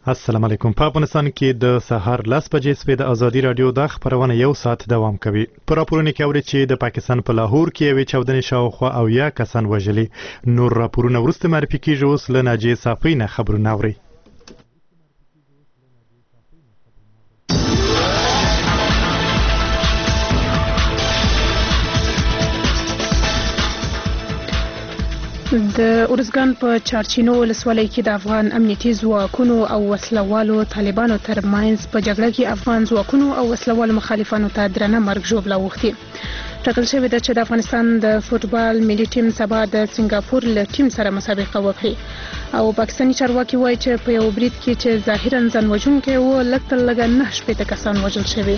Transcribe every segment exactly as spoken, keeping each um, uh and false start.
السلام علیکم. په افغانستان کې د سهار لس بجې سوې د ازادي رادیو د خبرونه یو ساعت دوام کوي. په راپورونو کې اوري چې د پاکستان په لاهور کې یوې چاودنې شاوخوا او یا کسان وژلي. نور راپورونه وروسته معرفي کیږي. اوس له ناجیې صافۍ نه خبرونه اوري. د ارزګان په چارچینو ولسوالۍ کې د افغان امنیتي ځواکونو او وسلوالو طالبانو ترمنځ په جګړه کې افغان ځواکونو او وسلوالو مخالفانو ته درنه مرګ ژوبله اوښتې. ټاکل شوې ده چې د افغانستان د فوټبال ملي ټیم سبا د سنگاپور له ټیم سره مسابقه وکړي او پاکستاني چارواکي وایي چې په یو برید کې چې ظاهرا ځان وژونکی و لږ تر لږه نه شپېته کسان وژل شوي.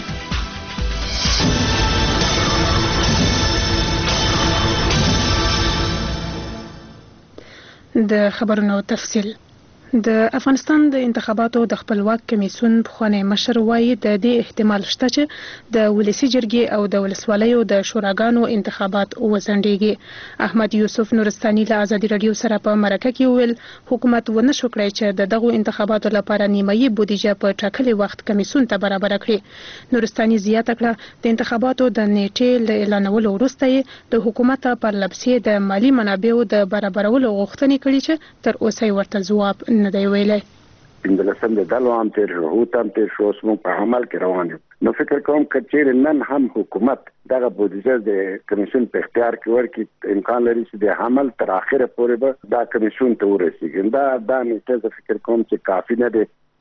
د خبرونو تفصیل. د افغانستان د انتخاباتو د خپلواک کمیسیون پخوانی مشر وایي د دې احتمال شته چې د ولسی جرګې او د ولسوالیو د شوراګانو انتخابات وځنډیږي. احمد یوسف نورستاني له ازادي رادیو سره په مرکه کې ویل حکومت ونه شو کړی چې د دغو انتخاباتو لپاره نیمایي بودیجه په ټاکلي وخت کمیسیون ته برابر کړي. نورستاني زیاته کړه د انتخاباتو د نیټې له اعلانولو وروسته د حکومت پر لپسې د مالی منابعو د برابرولو غوښتنې کړې چې تر اوسه ورته ځواب نه دی ویلی. پنځلسم د دلو هم تیر شو، هوت هم تیر شو، اوس موږ په عمل کې روان یو. نو فکر کوم که چیرې نن هم حکومت دغه بودیجه د کمیسیون په اختیار کې ورکړي، امکان لري چې د عمل تر اخره پورې به دا کمیسیون ته ورسیږي. دا دا نیټه زه فکر کوم چې کافي نه دی.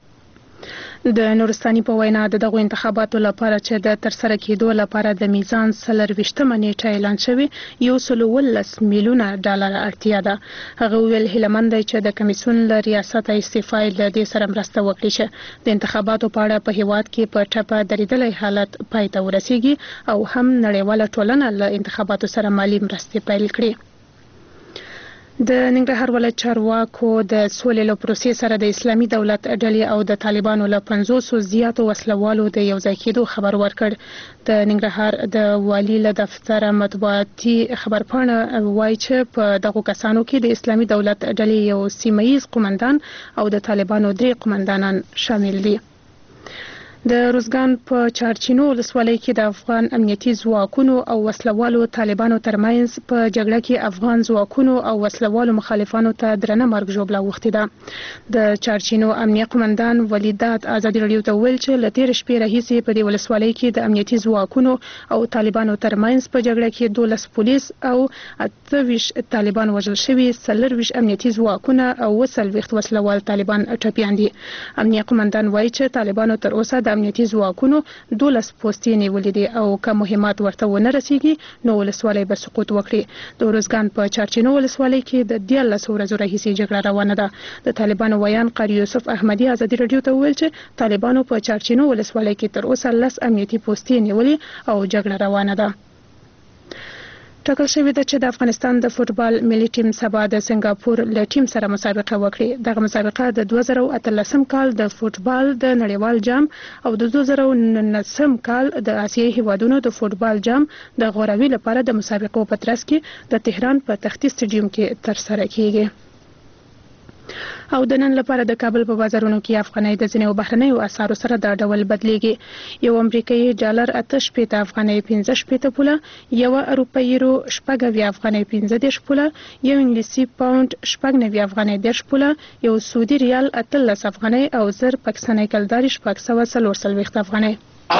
د نورستاني په وینا د دغو انتخاباتو لپاره چې د ترسره کېدو لپاره د میزان څلرویشتمه نیټه اعلان شوې یو سل ولس میلیونه ډالر اړتیا ده. هغه ویل هیله مند دی چې د کمیسیون له ریاسته استعفا له دې سره مرسته وکړي چې د انتخاباتو په اړه په هیواد کې په ټپه درېدلی حالت پای ته ورسیږي او هم نړیواله ټولنه له انتخاباتو سره مالي مرستې پیل کړي. د ننګرهار ولایت چارواکو د سولې له پروسې سره د اسلامي دولت ډلې او د طالبانو له پنځوسو زیاتو وسلوالو د یوځای کېدو خبر ورکړ. د ننګرهار د والي له دفتر مطبوعاتي خبرپاڼه وایي چې په دغو کسانو کې د اسلامي دولت ډلې یو سیمه‌ییز قومندان او د طالبانو درې قومندانان شامل دي. د روزګان په چارچینو ولسوالۍ کې د افغان امنیتي ځواکونو او وسلوالو طالبانو ترمنځ په جګړه کې افغان ځواکونو او وسلوالو مخالفانو ته درنه مرګ ژوبله اوښتې ده. د چارچینو امنیه قومندان ولیدات ازادي رادیو ته ویل چې له تېرې شپې راهیسې په دې ولسوالۍ کې د امنیتي ځواکونو او طالبانو ترمنځ په جګړه کې دولس پولیس او اته ویشت طالبان وژل شوي، څلرویشت امنیتي ځواکونه او اووه څلوېښت وسلوال طالبان ټپیان دي. امنیه قومندان وایي چې طالبانو تر اوسه د امنیتي ځواکونو دولس پوستې نیولې دي او که مهمات ورته ونه رسیږي نو ولسوالۍ به سقوط وکړي. د روزګان په چارچینو ولسوالۍ کې د دیارلسو ورځو راهیسې جګړه روانه ده. د طالبانو ویان قاری یوسف احمدي ازادي رادیو ته ویل چې طالبانو په چارچینو ولسوالۍ کې تر اوسه لس امنیتي پوستې نیولې او جګړه روانه ده. ټاکل شوې ده چې د افغانستان د فوټبال ملي ټیم سبا د سنگاپور له ټیم سره مسابقه وکړي. دغه مسابقه د دوه زره اتلسم کال د فوټبال د نړیوال جام او د دوه زره نولسم کال د اسیایي هیوادونو د فوټبال جام د غوراوي لپاره د مسابقو په ترڅ کې د تهران په تختي سټیډیوم کې ترسره کیږي. او د نن لپاره د کابل په بازارونو کې افغانۍ د ځینو بهرنیو اسعارو سره دا ډول بدلیږي. یو امریکایي ډالر اته شپېته افغانۍ پنځه شپېته پوله، یو اروپایي یورو شپږ اویا افغانۍ پنځه دېرش پوله، یو انګلیسي پاوند شپږ نوي افغانۍ دېرش پوله، یو سعودي ریال اتلس افغانۍ او زر پاکستاني کلداري شپږ سوه څلور څلوېښت افغانۍ.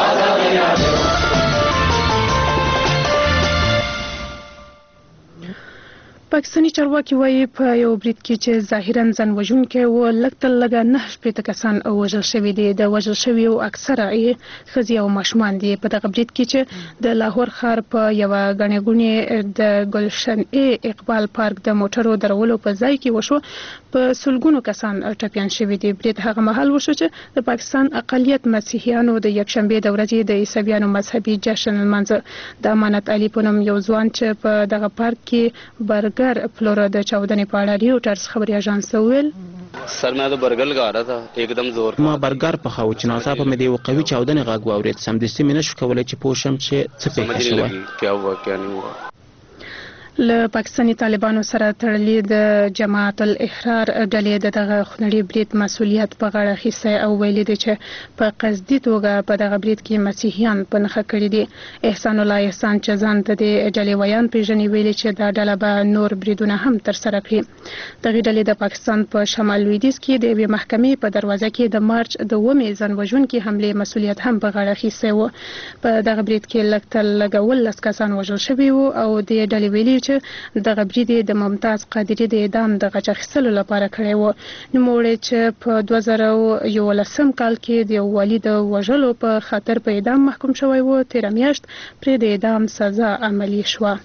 پاکستاني چارواکي وایي په یو برید کې چې ظاهرا ځان وژونکی و لږ تر لږه نه شپېته کسان وژل شوي دي. د وژل شویو اکثره یې ښځې او ماشومان دي. په دغه برید کې چې د لاهور ښار په یوه ګڼې ګوڼې د ګلشن ای اقبال پارک د موټرو درولو په ځای کې وشو، په سلګونو کسان ټپیان شوي دي. برید هغه مهال وشو چې د پاکستان اقلیت مسیحیانو د یکشنبې د ورځې د عیسویانو مذهبي جشن لمانځه. د امانت علي په نوم یو ځوان چې په دغه پارک کې برګر فلورا د چاودنې په اړه ریوټرز خبري اژانس ته وویل سر मैं तो बर्गर लगा रहा था एकदम जोर ما برګر پخاو چې ناڅاپه مې د یو قوي چاودنې غږ واورېد. سمدستي مې نشو کولی چې پوه شم چې څه پېښه شوه. له پاکستاني طالبانو سره تړلې د جماعت الاحرار ډلې د دغه خنړي برید مسولیت په غاړه اخیستی او ویلي دی چې په قصدي توګه په دغه برید کې مسیحیان په نښه کړي دي. احسان الله احسان چې ځان ته د ډلې ویان پیژني ویلي چې دا ډله به نور بریدونه هم ترسره کړي. دغه ډلې د پاکستان په شمال لویدیځ کې د یوې محکمې په دروازه کې د مارچ د اوومې ځانوژونکي حملې مسولیت هم په غاړه اخیستی و. په دغه برید کې لږ تر لږه اوولس کسان وژل شوي وو او د ډلې ویلي چې دغه برید د ممتاز قادري د اعدام د غچ اخیستلو لپاره کړی و. نوموړی چې په دوه زره یولسم کال کې د یو والي د وژلو په خاطر په اعدام محکوم شوی و، تېره میاشت پرې د اعدام سزا عملي شوه.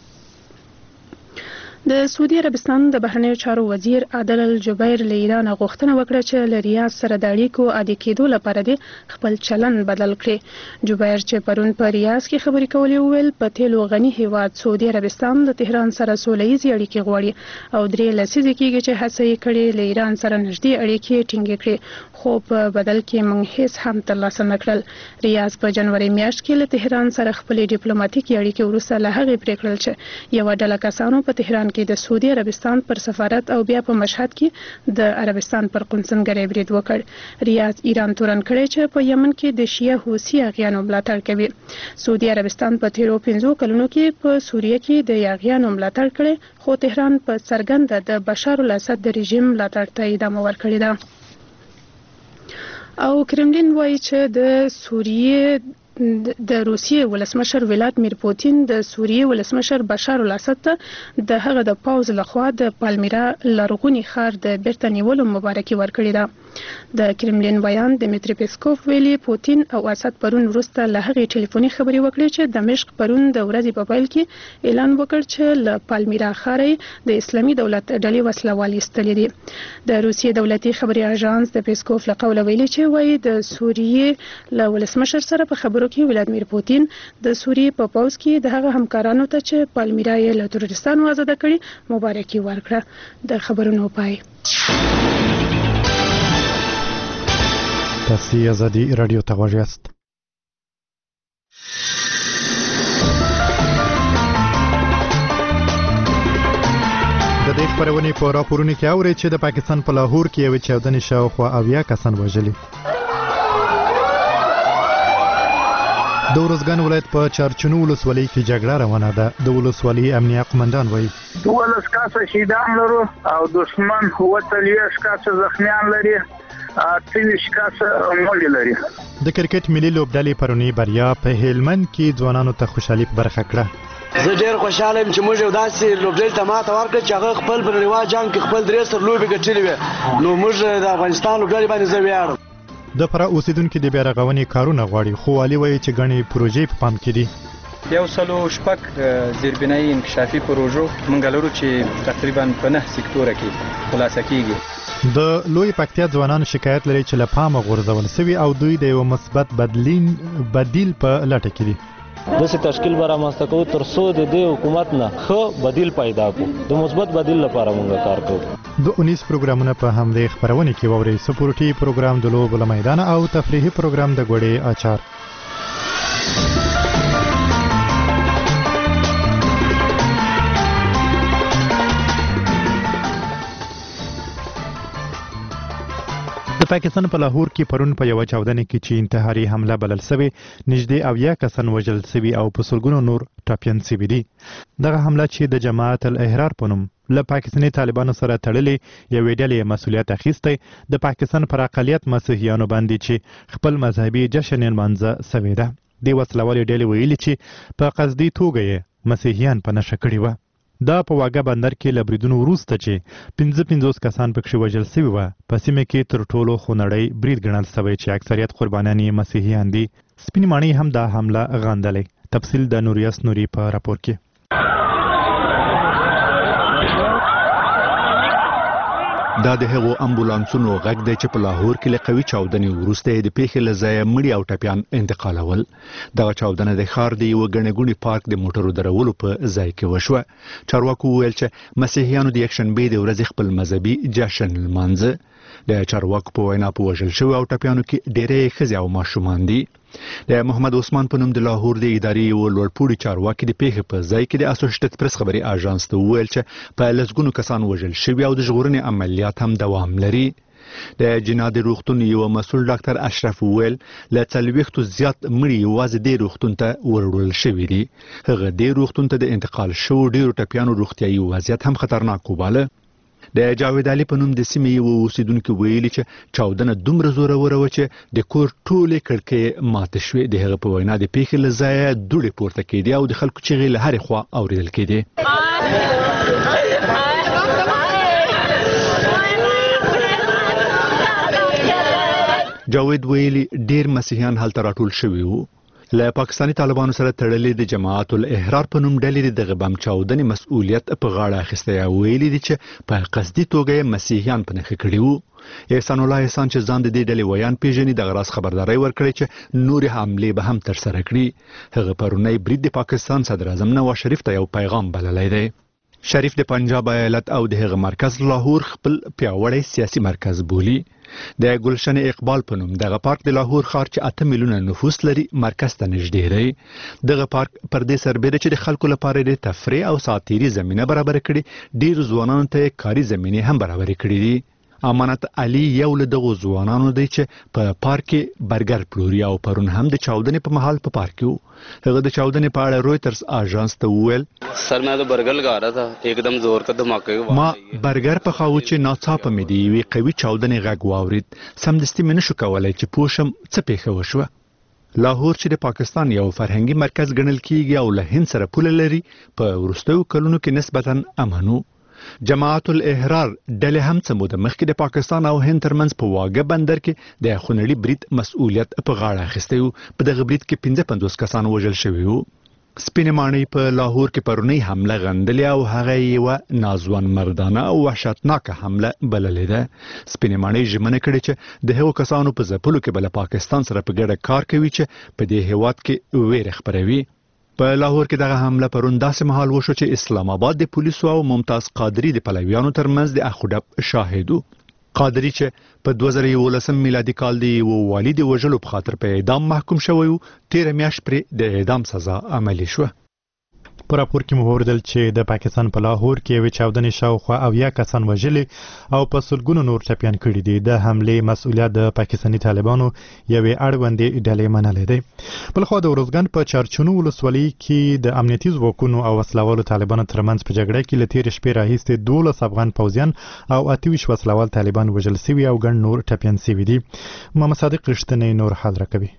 د سعودي عربستان د بهرنیو چارو وزیر عادل الجبیر له ایران غوښتنه وکړه چې له ریاض سره د اړیکو عادي کېدو لپاره د خپل چلن بدل کړي. جبیر چې پرون په ریاض کې خبرې کولې وویل په تیلو غني هیواد سعودي عربستان د تهران سره سوله ییزې اړیکې غواړي او درې لسیزې کېږي چې هڅه یې کړې له ایران سره نږدې اړیکې ټینګې کړي، خو په بدل کې موږ هیڅ هم ترلاسه نه کړل. ریاض په جنوري میاشت کې له تهران سره خپلې ډیپلوماټیکې اړیکې وروسته له هغې پرېکړه کړل چې یوه ډله کسانو په تهران کې د سعودي عربستان پر سفارت او بیا په مشهد کې د عربستان پر قونسلګرۍ برید وکړ. ریاض ایران تورن کړی چې په یمن کې د شیعه حوثي اغیانو ملاتړ کوي. سعودي عربستان په تیرو پنځو کلونو کې په سوریه کې د یاغیانو ملاتړ کړي، خو تهران په څرګنده د بشار الاسد د رژیم ملاتړ ته ادامه ورکړې ده. او کرملین وایي چې د سوریه د روسیې ولسمشر ولادیمیر پوتین د سوریې ولسمشر بشار الاسد ته د هغه د پوځ لخوا د پالمیرا لرغونی ښار د بیرته نیولو مبارکي ورکړې ده. د کرملین بیان دمیتری پیسکوف ویلي پوتین او اسد پرون وروسته له هغې ټلیفوني خبرې وکړې چې دمشق پرون د ورځې په پیل کې اعلان وکړ چې له پالمیرا ښار د اسلامي دولت ډلې وسلوال ایستلي دي. د روسیې دولتي خبري اژانس د پیسکوف له قوله ویلي چې وایي د سوریې له ولسمشر سره په خبرو کې ولادیمیر پوتین د سوریې په پوځ کې د هغه همکارانو ته چې پالمیرا یې له تروریستانو آزاده کړي مبارکي ورکړه. د خبرونو پای. تاسو ازادي رادیو ته غوږ یاست. د دې خبرونې په راپورونو کې اوري چې د پاکستان په لاهور کې یو چاودنې شاوخوا اویا کسان وژلي. د ورځګان ولایت په چارچنو ولسوالۍ کې جګړه روانه ده. د ولسوالۍ امنیه قومندان وایي دولس کسه شهیدان لرو او دشمن اووه کسه زخمیان لري، څلوېښت کسه مړي لري. د کرکټ ملي لوبډلې پرونی بریا په هلمند کې ځوانانو ته خوشحالي په برخه کړه. زه ډېر خوشاله یم چې موږ یو داسې لوبډلې ته ماته ورکړه چې هغه خپل په نړیوال جام کې خپل درې سر لوبې ګټلې وې، نو موږ د افغانستان لوبډلې باندې زه ویاړم. د فرا اوسیدونکو د بیا رغونې کارونه غواړي، خو والي وایي چې ګڼې پروژې په پام کې دي. یو سلو شپږ زیربنایي انکشافي پروژو موږ لرو چې تقریبا په نه سکتوره کې خلاصه کیږي. د لوی پکتیا ځوانان شکایت لري چې له پامه غورځول شوي او دوی د یو مثبت بدلین بدیل په لټه کې دي. داسې تشکیل به رامنځته کوو تر څو د دې حکومت نه ښه بدیل پیدا کړو، د مثبت بدیل لپاره موږ کار کوو. د اونیس پروګرامونه په همدې خبرونه کې واورئ. سپورټي پروګرام د لوبو له میدان او تفریحي پروګرام د ګوړې اچار. د پاکستان په لاهور کې پرون په یو چاودنه کې چې انتحاري حمله بلل شوی نږدې اویا کسان وژل شوي او په سلګونو نور ټاپیان شوي دي. دغه حمله چې د جماعت الاحرار په نوم له پاکستاني طالبانو سره تړلې یوې ډلې مسؤلیت اخیستی د پاکستان پر اقلیت مسیحیانو باندې چې خپل مذهبي جشن نمانځه شوی ده. د وسلوالې ډلې ویلي چې په قصدي توګه یې مسیحیان په نښه کړي وه. دا په واګه بندر کې له بریدونو وروسته چې پنځه پنځوس کسان پکښې وژل شوي وه په سیمه کې تر ټولو خونړی برید ګڼل شوی چې اکثریت قربانیان یې مسیحیان دي. سپین ماڼۍ هم دا حمله غندلی. تفصیل د نوریاس نوري په راپور کې. دا د هغو امبولانسونو غږ دی چې په لاهور کې له قوي چاودنې وروسته د پیښې له ځایه مړي او ټپیان انتقالول. دغه چاودنه د ښار د یوه ګڼې ګوڼې پارک د موټرو درولو په ځای کې وشوه. چارواکو وویل چې مسیحیانو د یکشنبې د ورځې خپل مذهبي جشن لمانځه. د چارواکو په وینا په وژل شوي او ټپیانو کې ډېری ښځې او ماشومان دي. د محمد عثمان په نوم د لاهور د ادارې یو لوړپوړي چارواکي د پیښې په ځای کې د اسوسییټډ پریس خبري اژانس ته وویل چې په لسګونو کسان وژل شوي او د ژغورنې عملیات هم دوام لري. د جناد روغتون یو مسؤل ډاکټر اشرف وویل له څلوېښتو زیات مړي یوازې د روغتون ته وروړل شوي دي. هغه د روغتون ته د انتقال شوو ډیرو ټپیانو روغتیایي وضعیت هم خطرناک وباله. د جاوید علي په نوم د سیمې یو اوسیدونکي ویلي چې چاودنه دومره زوروره وه چې د کور ټولې کړکۍ ماتې شوې. د هغه په وینا د پیښې له ځایه دوړې پورته کېدې او د خلکو چیغې له هرې خوا اورېدل کېدې. جاوید ویلي ډیر مسیحیان هلته راټول شوي وو. له پاکستاني طالبانو سره تړلې د جماعت الاحرار په نوم ډلې دغه بم چاودنې مسؤلیت په غاړه اخیستی او ویلي دي چې په قصدي توګه مسیحیان په نښه کړي وو. احسان الله احسان چې ځان د دې ډلې ویان پیژني دغه راز خبرداری ورکړی چې نورې حملې به هم ترسره کړي. هغه پرونی برید د پاکستان صدر اعظم نواز شریف ته یو پیغام بللی دی. شریف د پنجاب ایالت او د هغه مرکز لاهور خپل پیاوړی سیاسي مرکز بولي. د ګلشن اقبال په نوم دغه پارک د لاهور ښار چې اته میلیونه نفوس لري مرکز ته نږدې دی. دغه پارک پر دې سربېره چې د خلکو لپاره د تفریح او ساعتیري زمینه برابر کړي ډیر ځوانانو ته کاري زمینې هم برابر کړي دي. امانت علي یو له دغو ځوانانو دی چې په پارک کې برګر پلوري او پرون هم د چاودنې په مهال په پارک کې وو. هغه د چاودنې په اړه رویټرز اژانس ته وویل سر मैं तो बर्गर लगा रहा था एकदम जोर का धमाके ما برګر پخاوه چې ناڅاپه مې د یوې قوي چاودنې غږ واورید. سمدستي مې نشو کولی چې پوه شم څه پیښه وشوه. لاهور چې د پاکستان یو فرهنګي مرکز ګڼل کیږي او له هند سره پوله لري په وروستیو کلونو کې نسبتا امن و. جماعت الاحرار ډلې هم څه موده مخکې د پاکستان او هند ترمنځ په واګه بندر کې د خونړي برید مسؤلیت په غاړه اخیستی و. په دغه برید کې پنځه پنځوس کسان وژل شوي وو. سپینې ماڼۍ په لاهور کې پرونی حمله غندلې او هغه یوه ناځوان مردانه او وحشتناکه حمله بللې ده. سپینې ماڼۍ ژمنه کړې چې د هغو کسانو په ځپلو کې به له پاکستان سره په ګډه کار کوي چې په دې هیواد کې ویرې خپروي. په لاهور کې دغه حمله پرون داسې مهال وشو چې اسلام آباد د پولیسو او ممتاز قادری د پلویانو ترمنځ د اخوډب شاهد وو. قادری چې په دوه زره یولسم میلادي کال د یوه والي د وژلو په خاطر په اعدام محکوم شوی و تیره میاشت پرې د اعدام سزا عملي شوه. په راپور کې مو اوریدل چې د پاکستان په لاهور کې یوې چاودنې شاوخوا اویا کسان وژلي او په سلګونو نور ټپیان کړي دي. د حملې مسؤلیت د پاکستاني طالبانو یوې اړوندې ډلې منلې دی. بلخوا د ورزګان په چارچونو ولسوالۍ کې د امنیتي ځواکونو او وسلوالو طالبانو ترمنځ په جګړه کې له تېرې شپې راهیسې دولس افغان پوځیان او اته ویشت وسلوال طالبان وژل شوي او ګڼ نور ټپیان شوي دي. محمد صادق رښتینی نور حال راکوي.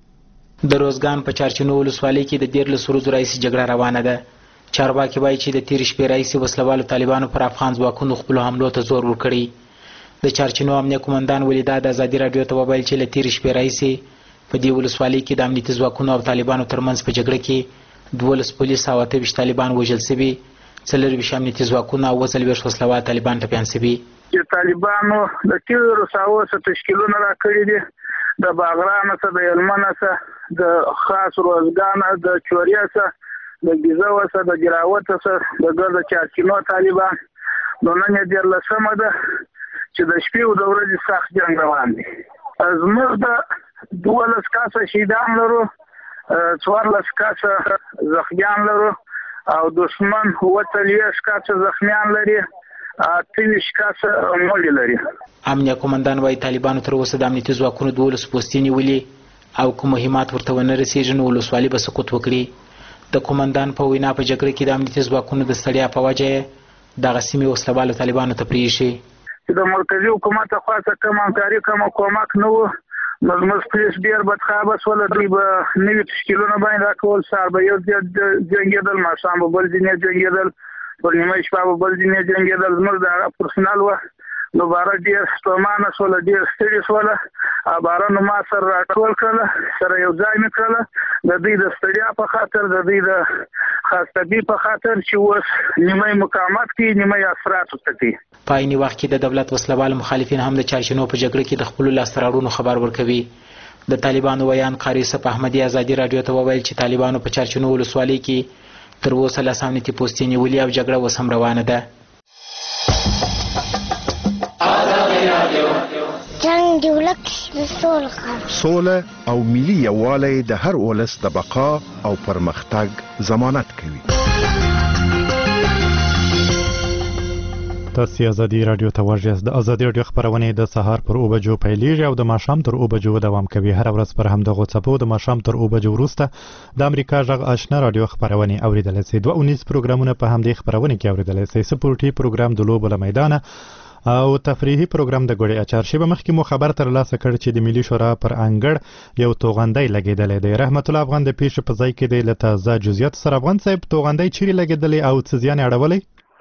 د روزګان په چارچونو ولسوالۍ کې د دیارلس ورځو راهیسې جګړه روانه ده. چارواکي وایي چې د تېرې شپې راهیسې وسلوالو طالبانو پر افغان ځواکونو خپلو حملو ته زور ورکړی. د چارچونو امنیه قومندان ولیدا د ازادي راډیو ته وویل چې له تېرې شپې راهیسې په دې ولسوالۍ کې د امنیتي ځواکونو او طالبانو ترمنځ په جګړه کې دولس پولیس او اته ویشت طالبان وژل شوي، څلرویشت امنیتي ځواکونه او اووه څلوېښت وسلوال طالبان ټپیان شوي. چې طالبانو د تیرو ساوو څخه تشکیلونه راکړي دي، د باغران څخه د هلمند څخه د خاص روزګان د چوریا څخه د ګیزو څخه د جراوت څخه د ګرد چارچینو طالبان. نو نن یې دیارلسمه ده چې د شپې او د ورځې سخت جنګ روان دی. زموږ د دولس کاسه شهیدان لرو، څوارلس کاسه زخمیان لرو او دشمن اووه څلوېښت کاسه زخمیان لري، اته ویشت کاسه مړي لري. امنیه قومندان وايي طالبانو تر اوسه د امنیتي ځواکونو دولس پوستې نیولي او کوم مهمات ورته ونه رسېږي نو ولسوالي به سقوط وکړي. د قومندان په وینا په جګړه کې د امنیتي ځواکونو د ستړیا په وجه دغه سیمې وسلوالو طالبانو ته پرېښي. چې د مرکزي حکومت خوا څخه کوم همکاري کوم کومک نه و، نو زموږ پولیس ډېر بدخوابه شول. دوی به نوي تشکیلونه باندې راکول، سهار به یو جنګېدل، ماښام به بل ځینې جنګېدل، پر نیمه شپه به بل ځینې جنګېدل. زموږ د هغه پرسنل وه نو باره ډېر ستومانه شوله، ډېر ستړي شوله. بارانو ما سره راټول کړله، سره یو ځای مې کړله د دوی د ستړیا په خاطر، د دوی د خاصتګي په خاطر چې اوس نیمه مقاومت کوي، نیمه اثرات ورته کوي. په عیني وخت کې د دولت وسلوال مخالفین هم د چارچینو په جګړه کې د خپلو لاسته راوړنو خبر ورکوي. د طالبانو ویان قاري صف احمدي ازادي راډیو ته وویل چې طالبانو په چارچینو ولسوالۍ کې تر اوسه لس امنیتي پوستې نیولي او جګړه اوس هم روانه ده. جنگ دی ولک د سول خبر سوله او ملي یووالی د هر ولس د بقا او پرمختګ ضمانت کوي. تاسو ازادي رادیو ته ورجاست. د ازادي رادیو خبرونه د سهار پر او بجو پیلېږي او د ماښام تر او بجو دوام کوي. هر ورځ پر همدغه څپو د ماښام تر او بجو وروسته د امریکا غږ آشنا رادیو خبرونه اوریدلای شئ. دوه اونیز پروګرامونه په همدې خبرونه کې اوریدلای شئ. سپورتي پروګرام د لوبو له میدانه او تفریحي پروګرام د ګوړې اچار شی. به مخکې مو خبر تر لاسه کړ چې د ملي شورا پر انګړ یو توغندۍ لګیدلې دی. رحمت الله افغان د پیښې په ځای کې دی. له تازه جزئیات سره افغان صاحب توغندۍ چیرې لګیدلې او څه زیان اړولې؟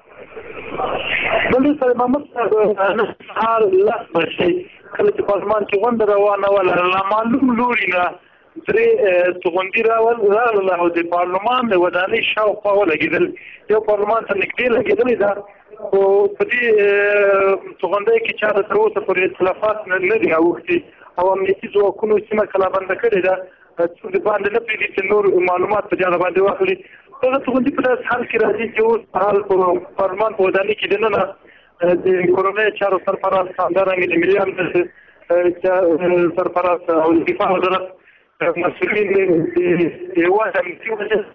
بلې سره محمد صاحب لاس بشي کله چې پارلمان کې غونډه روانه وه له معلوم لوري نه درې توغندي راغله او د پارلمان د ودانۍ شاوخوا ولګېدل. یو پارلمان ته نږدې لګېدلې ده خو په دې توغندۍ کې چا تر اوسه پورې اختلافات نه دي اوښتي او امنیتي ځواکونو سیمه کلابنده کړې ده څوک د باندې نه پرېږدي چې نور معلومات په جاله باندې واخلي. دغه توغندي په داسې حال کې راځي چې اوس په حال په پارلمان په ودانۍ کې دننه د کورنۍ چارو سرپرست همدارنګه د ملي امنیت سرپرست او د دفاع وزارت مسؤلین د هېواد امنیتي وزارت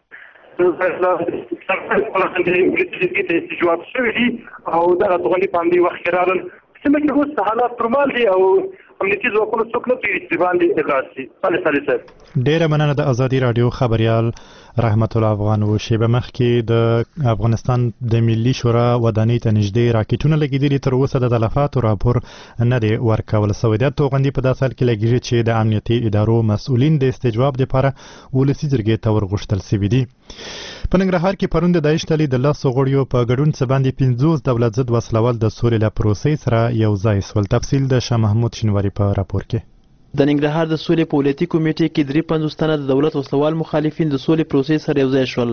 جواب شوي دي او دغه توغندي په همدې وخت کې راغلل. سیمه کې اوس حالات پرمال دي او امنیتي ځواکونو څوک نه پرېږدي چې باندې اغاز شي. صالح صالح صاحب ډېره مننه. د ازادي رادیو خبریال رحمت الله افغان و. شیبه مخکې د افغانستان د ملي شورا ودانۍ ته نږدې راکټونه لګېدلي. تر اوسه د تلفاتو راپور نه دی ورکول سوی. د توغندي په داسې حال کې لګېږي چې د امنیتي ادارو مسؤلین د استجواب لپاره ولسي جرګې ته ورغوښتل سوي دي. په ننګرهار کې پرون د داعش ډلې د لسو غړیو په ګډون څه باندې پنځوس دولت ضد وسلوال د سولې له پروسې سره یو ځای سول. تفصیل د شاه محمود شینواري په راپور کې. د ننګرهار د سولې په ولایتي کمیټې کې درې پنځوس تنه د دولت وسلوال مخالفین د سولې پروسې سره یو ځای شول.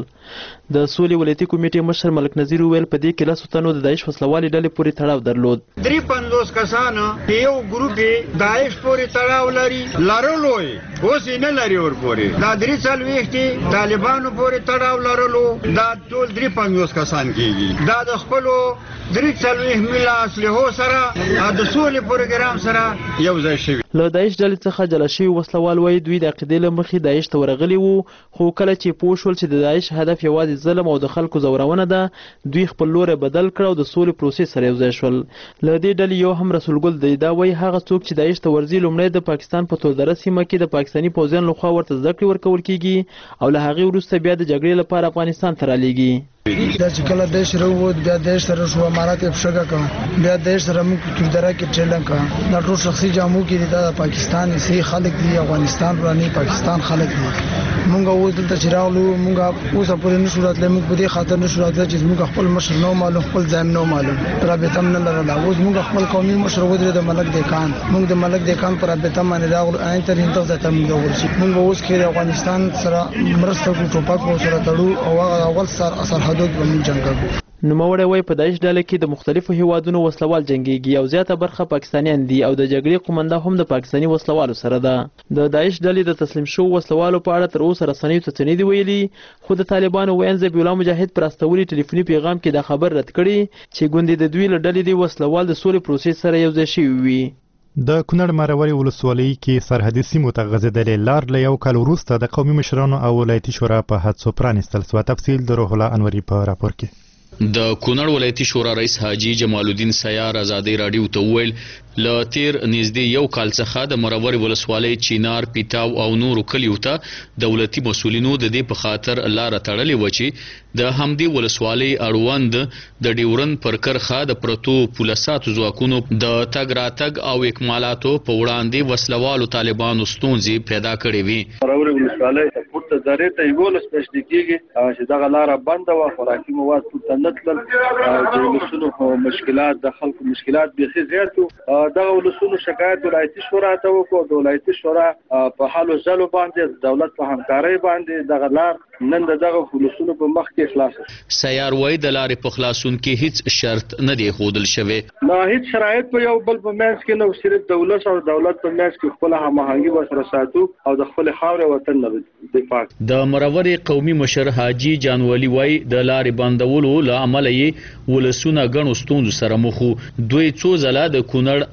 د سولې ولایتي کمیټې مشر ملک نذیر وویل په دې کې لسو تنو د داعش وسلوالې ډلې پورې تړاو درلود. درې پنځوس کسان یو ګروپ داعش پورې تړاو لري لرلو اوس یې نه لري ورپورې. دا درې څلوېښت طالبانو پورې تړاو لرلو دا ټول درې پنځوس کسان کېږي. دا د خپلو درې څلوېښت میله اسلحو سره د سولې پروګرام سره یو ځای شوي. له داعش ډلې څخه جلا شوي وسلوال وایي دوی د عقیدې له مخې داعش ته ورغلي وو خو کله چې پوه شول چې د داعش هدف یوازې ظلم او د خلکو ځورونه ده دوی خپل لوری بدل کړ او د سولې پروسې سره یو ځای شول. له دې ډلې یو هم رسول ګل دی. دا وایي هغه څوک چې داعش ته ورځي لومړی د پاکستان په تولدره سیمه کې د پاکستاني پوځیانو لخوا ورته زده کړې ورکول کېږي او له هغې وروسته بیا د جګړې لپاره افغانستان ته رالېږي. دا چې کله دیش راووت بیا دیش سره شو امارات یې پښه کړه بیا دیش سره موږ کردره کې ټریلنګ کړه. دا ټول شخصي جامو کې دا پاکستان سي خلک دي افغانستان رانی پاکستان خلک دي. موږ اوس دلته چې راغلو موږ اوس پورې نشو راتللی. موږ په دې خاطر نشو راتللی چې موږ خپل مشر نو معلوم خپل ځای نو معلوم رابطه هم نه لرله. اوس موږ خپل قومي مشر ودرې د ملک دیکان موږ د ملک دیکان پر رابطه باندې راغلو. آین تر انتو ځای ته موږ ورشي. موږ اوس کې افغانستان سره مرسته کوو ټوپک مو سره تړو او هغه اول سر سرحدود به موږ جنګ کوو. نوموړی وایي په داعش ډله کې د مختلفو هیوادونو وسلوال جنګېږي او زیاته برخه پاکستانیان دي او د جګړې قومنده هم د پاکستاني وسلوالو سره ده. د داعش ډلې د تسلیم شوو وسلوالو په اړه تر اوسه رسنیو ته څه نه دي ویلي خو د طالبانو ویاند ذبیح الله مجاهد پر استولي ټلیفوني پیغام کې دا خبر رد کړي چې ګوندې د دوی له ډلې دی وسلوال د سولې پروسې سره یو ځای شوي وي. د کونړ مروري ولسوالۍ کې سرحدي سیمو ته غځېدلې لار له یو کال وروسته د قومي مشرانو او ولایتي شورا په هڅو پرانیستل سوه. تفصیل د روح الله انوري په راپور کې. د کونړ ولایتي شورا رئیس حاجی جمال الدین سیار ازادي رادیو ته وویل له تیر نږدې یو کال څخه د مروري ولسوالۍ چینار پیتاو او نورو کلیو ته دولتي مسولینو د دې په خاطر لاره تړلې و چې د همدې ولسوالۍ اړوند د ډیورن پر کرخه د پرتو پولیساتو ځواکونو د تګ راتګ او اکمالاتو په وړاندې وسلوالو طالبانو ستونزې پیدا کړې وي. مروري ولسوالۍ ته پورته درې ته یولس میاشتې کېږي چې دغه لاره بنده وه. خوراکي مواد پورته نه تلل. د ولسونو مشکلات د خلکو مشکلات بیخي زیات وو. دغه ولسونو شکایت ولایتي شورا ته وکړو. د ولایتي شورا په حالو ځلو باندې د دولت په همکارۍ باندې دغه لار نن دغه ولسونو په مخ کې خلاص. سیار وایي د لارې په خلاصون کې هیڅ شرط نه دی ښودل شوی. نه هیڅ شرایط په یو بل په منځ کې نه، صرف د ولس او دولت په منځ کې خپل هماهنګي ورسره ساتو او د خپل خاورې وطن نه دفاع. د مروري قومي مشر حاجی جانوالي وایي د لارې بندولو له امله یې ولسونه ګڼو ستونزو سره مخ وو. دوی څو ځله د کونړ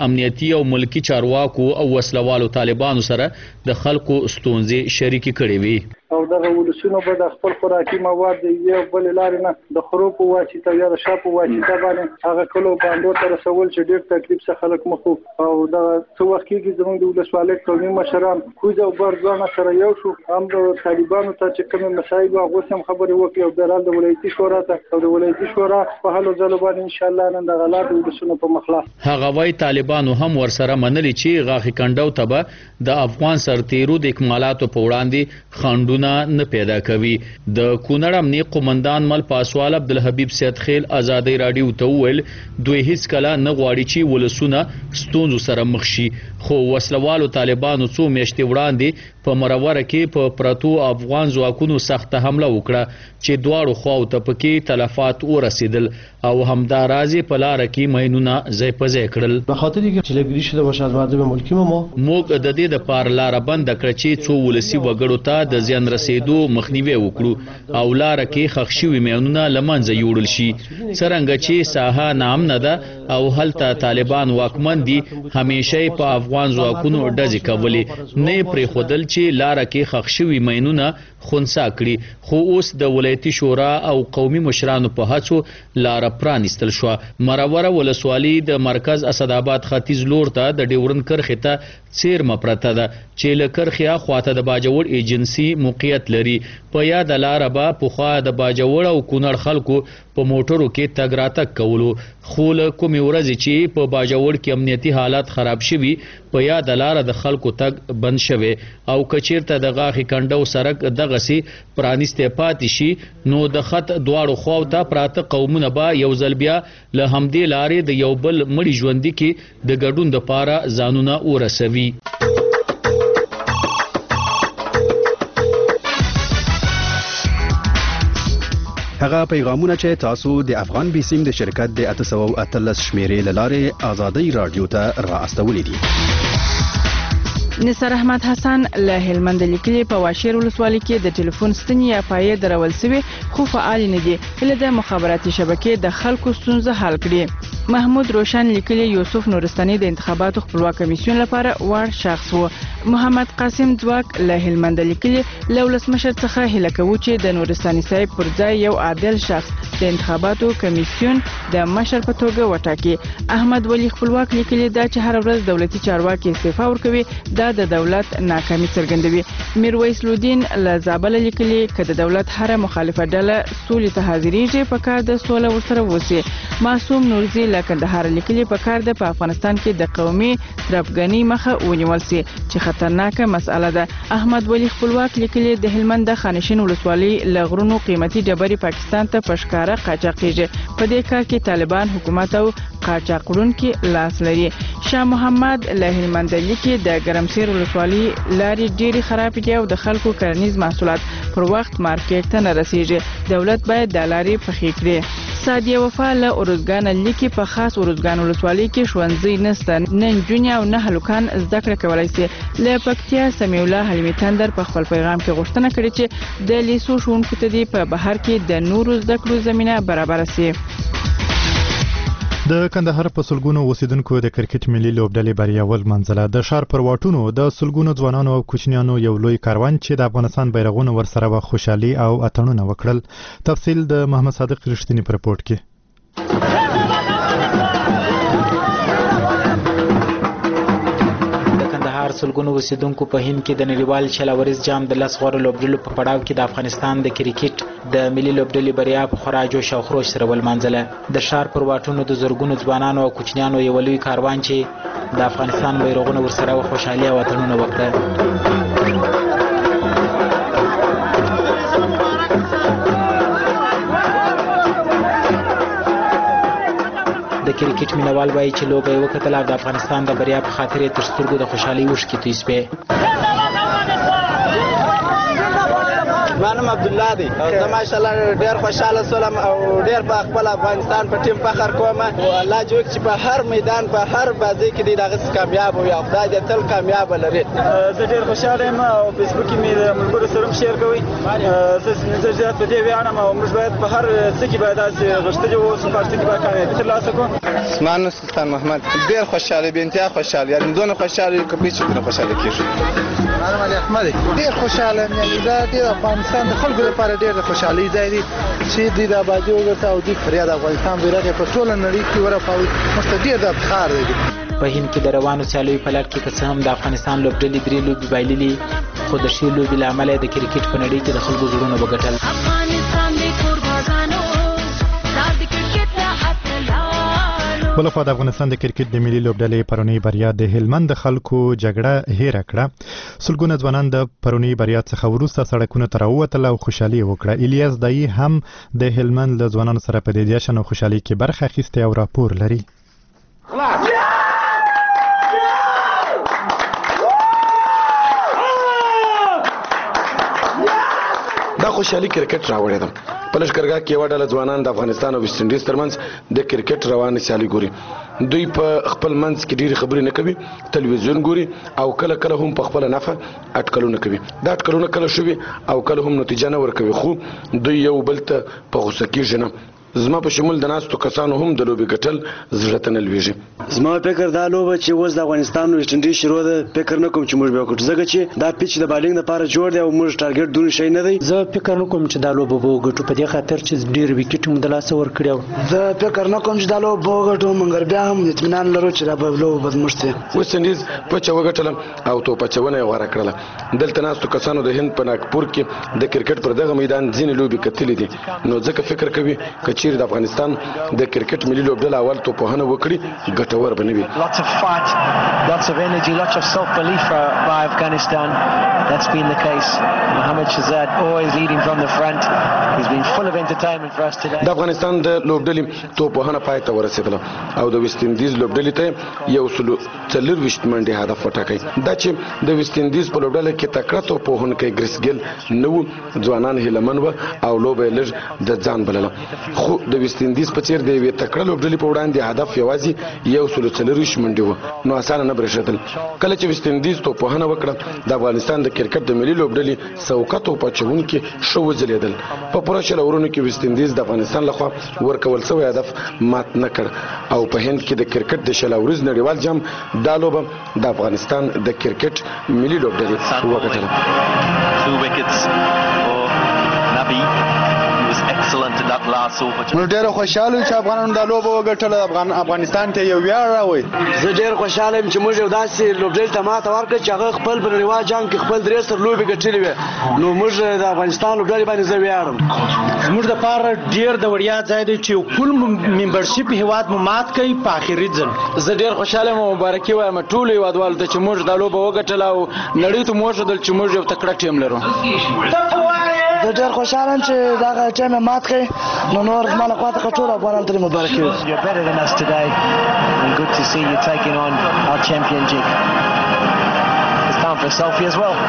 امنیتي او ملکی چارواکو او وسلوالو طالبانو سره د خلکو ستونزې شریکې کړې وي او دغه ولسونو به د خپل خوراکي مواد د یو بل لارې نه د خرو په واسطه یا د شاپ په واسطه باندې هغه کلو باندې تر رسول چې ډېر تکلیف څخه خلک مخ او د څو وخت کې زموږ د ولسوالۍ قومي مشران کوزه او برځوانه سره یو شو هم د طالبانو ته چې کوم مسایل او هم خبرې وکړي او د د ولایتي شورا ته او د ولایتي شورا په حالو ځلو باندې ان شاء الله نن د غلط ولسونو په مخلاص هغه وای طالبانو هم ورسره منلي چې غاخي کندو ته د افغان سرتیرو د اکمالاتو په وړاندې خندونه نه پیدا کوي د کونړ امنی قومندان مل پاسوال عبدالحبیب سید خیل آزادی رادیو ته ویل دوی هیڅ کله نه غواړي چې ولسونه ستونزو سره مخ شي خو وسلوالو طالبانو څو میاشتې وړاندې په مروره کې په پرتو افغان ځواکونو سخت حمله وکړه چې دواړو خواو ته پکې تلفات ورسېدل او همدارازي په لار کې مینونه ځای په ځای کړل به خاطر اینکه چلګری شده باشه از مردم ملکی ما موږ د دې د پار لار بند کړ چې څو ولسی وګړو ته د زیان رسیدو مخنیوي وکړو او لار کې خښ شوی مینونه لمنځه یوړل شي څرنګه چې ساحه نام نه ده او هلته طالبان واکمن دي همیشه په افغان ځواکونو ډزې کولې نه پرې خودل چې لار کې خښ شوی مینونه خونسا کړي خو اوس د ولایتي شورا او قومي مشرانو په هڅو لار پرانیستل شو مروره ولسوالي د مرکز اسداباد ختیځ لور ته د ډیورن کرخه ته چیر مپرته ده چې له کرخه خواته د باجوړ ایجنسی موقعیت لري په یاد لار به په خوا د باجوړ او کونړ خلکو په موټرو کې تګ راتګ کولو خو له کومې ورځې چې په باجوړ کې امنیتي حالات خراب شوي په یاد لار د خلکو تګ بند شوی او کچیرته د غاخي کندو سرک دغه سي پرانیسته پاتې شي نو د خط دواړو خواو ته پراته قومونه به یو ځل بیا له همدې لارې د یو بل مړي ژوندۍ کې د ګډون د پاره ځانونه ورسوي هغه پیغامونه چې تاسو د افغان بیسیم د شرکت د اته سوه اتلس شمیرې له لارې آزادۍ رادیو ته را استولې دي نثار احمد حسن له هلمند لیکلي په واشیر ولسوالۍ کې د ټلیفون ستنې یا پایې درول سوي خو فعال نه دي هله د مخابراتي شبکې د خلکو ستونزه حل کړي محمود روشن لیکلي یوسف نورستاني د انتخاباتو خپلواک کمیسیون لپاره وړ شخص وو محمد قاسم ځواک له هلمند لیکلي له ولسمشر څخه هیله کوي چې د نورستاني صاحب پر ځای یو عادل شخص د انتخاباتو کمیسیون د مشر په توګه وټاکي احمد ولی خپلواک لیکلي دا چې هر ورځ دولتي چارواکي استعفا ورکوي دا د دولت ناکامي څرګندوي میرویس لودین له زابل لیکلي چې د دولت هر مخالفه ډله سولې ته حاضرېږي په کار د سوله ورسره وسی معصوم نورزي له کندهار لیکلي په کار د په افغانستان کې د قومي ترپګنۍ مخه ونیول سي چې خطرناکه مسأله ده احمد ولی خپلواک لیکلي د هلمند د خانشین ولسوالۍ لغرونو قیمتي ډبرې پاکستان ته پښکارا قاچاقېږي په دې کار کې طالبان حکومت او قاچاقړونکو لاس لري شاه محمد له هلمند لیکي د ګرمسیر ولسوالۍ لارې ډېری خراب دي او د خلکو کرنیز محصولات پر وخت مارکیټ ته نه رسیږي دولت باید د لارې پخې کړي سادیه وفا له اورزګان لیکي په خاص اورزګان ولسوالۍ کې ښوونځي نشته نن جونیا او نه هلکان زده کړه کولای شي له پکتیا سمیع الله حلیمي تندر په خپل پیغام کې غوښتنه کړې چې د لیسو ښوونکو ته دی په بهر کې د نورو زده کړو زمينه برابر شي د کندهار په سلګونو اوسیدونکو د کرکټ ملي لوبډلې بریاول منځله د ښار پر واټونو د سلګونو ځوانانو او کوچنیانو یو لوی کاروان چې د افغانستان بیرغونه ورسره و خوشحالي او اتڼونه وکړل تفصیل د محمد صادق رښتینی په رپورت کې سلګونو اوسیدونکو په هند کې د نړیوال چلاوریز جام د لاس غوړ لوبډلو په پړاو کې د افغانستان د کرکټ د ملي لوبډلې بریا په خورا جوش او خروش سره ولمانځله د ښار پر واټونو د زرګونو ځوانانو او کوچنیانو یو لوی کاروان چې د افغانستان بیرغونه ورسره و خوشحالي او اتڼونه وکړه د کرکټ مینوال وایي چې لوبه یې وکتله او د افغانستان د بریا په خاطر یې تر سترګو د خوشحالۍ اوښکې توی شوې مانم عبد الله دی او زه ماشاءالله ډیر خوشاله سولم او ډیر په خپل افغانستان په ټیم فخر کوم او الله جوړ چې په هر میدان په هر بازي کې دی دغه کامیاب وي او خدای دې تل کامیاب لري. زه ډیر خوشاله یم او فیسبوک کې مې د ملګرو سره شیر کوي. زه زیات په دې ویاړم او موږ باید په هر څه کې باید داسې غښتلي واوسو، په هر څه کې باید کامیابي ترلاسه کړو. اسمان سلطان محمد ډیر خوشاله بې انتها خوشاله یعنې دونه خوشاله یم که هېڅ څوک نه خوشاله کېږي. مانم علي احمد ډیر خوشاله یم، یعنې دا ډېر افغانستان د خلکو لپاره ډېر د خوشحالۍ ځای دی چې دوی د ابادي وګټه او دوی فریاد افغانستان بیرغ یې په ټوله نړۍ کې ورپاوه. موږ ته ډېر د افتخار دی. په هند کې د روانو سیالیو په لړ کې که څه هم د افغانستان لوبډلې درې لوبې بایللي، خو د ښې لوبې له امله د کرکټ په نړۍ کې د خلکو زړونه وګټل. بلخوا د افغانستان د کرکټ د ملي لوبډلې پرونی بریا د هلمند د خلکو جګړه هېره کړه. سلګونه ځوانان د پرونی بریا څخه وروسته سړکونو ته راووتل او خوشحالي وکړه. الیاس دایي هم د هلمند له ځوانانو سره په دې جشن او خوشحالي کې برخه اخیستې او راپور لري. دا خوشحالي کرکټ راوړې ده. په لښکرګاه کې یوه ډله ځوانان د افغانستان او ویسټ انډیز ترمنځ د کرکټ روانې سیالي ګوري. دوی په خپل منځ کې ډېرې خبرې نه کوي، تلویزیون ګوري او کله کله هم په خپله نفع اټکلونه کوي. دا اټکلونه کله شوي او کله هم نتیجه نه ورکوي، خو دوی یو بل ته په غوسه کېږي نه. زما په شمول د ناستو کسانو هم د لوبې ګټل زړه ته نه لویږي. زما فکر دا لوبه چې اوس د افغانستان او ویسټ انډیز شروع ده، فکر نه کوم چې موږ به وکړو، ځکه چې دا پیچ د بالینګ لپاره جوړ دی او موږ ټارګټ دونه شی نه دی. زه فکر نه کوم چې دا لوبه به وګټو په دې خاطر چې ډېر وکټ مو د لاسه ورکړی. زه فکر نه کوم چې دا لوبه به وګټو، مګر بیا هم اطمینان لرو چې دا به لوبه به زموږ شي. ویسټ انډیز پچه وګټله او توپچونه یې غوره کړله. دلته ناستو کسانو د هند په ناګپور کې د کرکټ پر دغه میدان ځینې لوبې کتلې دي، نو ځکه فکر کوي که چیرې د افغانستان د کرکټ ملي لوبډله اول توپوهنه وکړي ګټور به نه وي. Lots of fight, lots of energy, lots of self-belief uh, by Afghanistan. That's been the case. Mohammad Shahzad always leading from the front. He's been full of entertainment for us today. د افغانستان د لوبډلې توپوهنه پای ته ورسېدله او د ویسټ انډیز لوبډلې ته یو سل څلرویشت منډې هدف وټاکئ. دا چې د ویسټ انډیز په لوبډله کې تکړه توپوهونکی ګریس ګیل نه و، ځوانان هیلهمن وه او لوبه یې لږ د ځان بلله، خو د ویسټ انډیز په څېر د یوې تکړه لوبډلې په وړاندې هدف یوازې یو سل څلرویشت منډې وه، نو اسانه نه برېښېدل. کله چې ویسټ انډیز توپوهنه وکړه د افغانستان د کرکټ د ملي لوبډلې سوکه توپ اچوونکي ښه وځلېدل. په پوره شل اورونو کې ویسټ انډیز د افغانستان لخوا ورکول شوی هدف مات نه کړ او په هند کې د کرکټ د شل اوريز نړیوال جام دا لوبه د افغانستان د کرکټ ملي لوبډلې وګټله. نو ډېر خوشاله چې افغانانو دا لوبه وګټله، افغان افغانستان ته یو ویاړ راوړي. زه ډېر خوشاله یم چې موږ یو داسې لوبډلې ته ماته ورکړه چې هغه خپل په نړیوال جام کې خپل درې سر لوبې ګټلې وې، نو موږ د افغانستان لوبډلې باندې زه ویاړم. زموږ دپاره ډېر د وړیا ځای دی چې یو فل ممبرشپ هېواد مو مات کوي په آخري ځل. زه ډېر خوشاله یم او مبارکي وایم ټولو هېوادوالو ته چې موږ دا لوبه وګټله او نړۍ ته مو وښودل چې موږ یو تکړه ټیم لرو. زه ډېر خوشاله یم چې دغه ټیم یې مات کړی، نو نور زما له خوا څخه ټولو افغانانو ته مبارکي وایم. You're better than us today and good to see you taking on our champion jig. It's time for a selfie as well.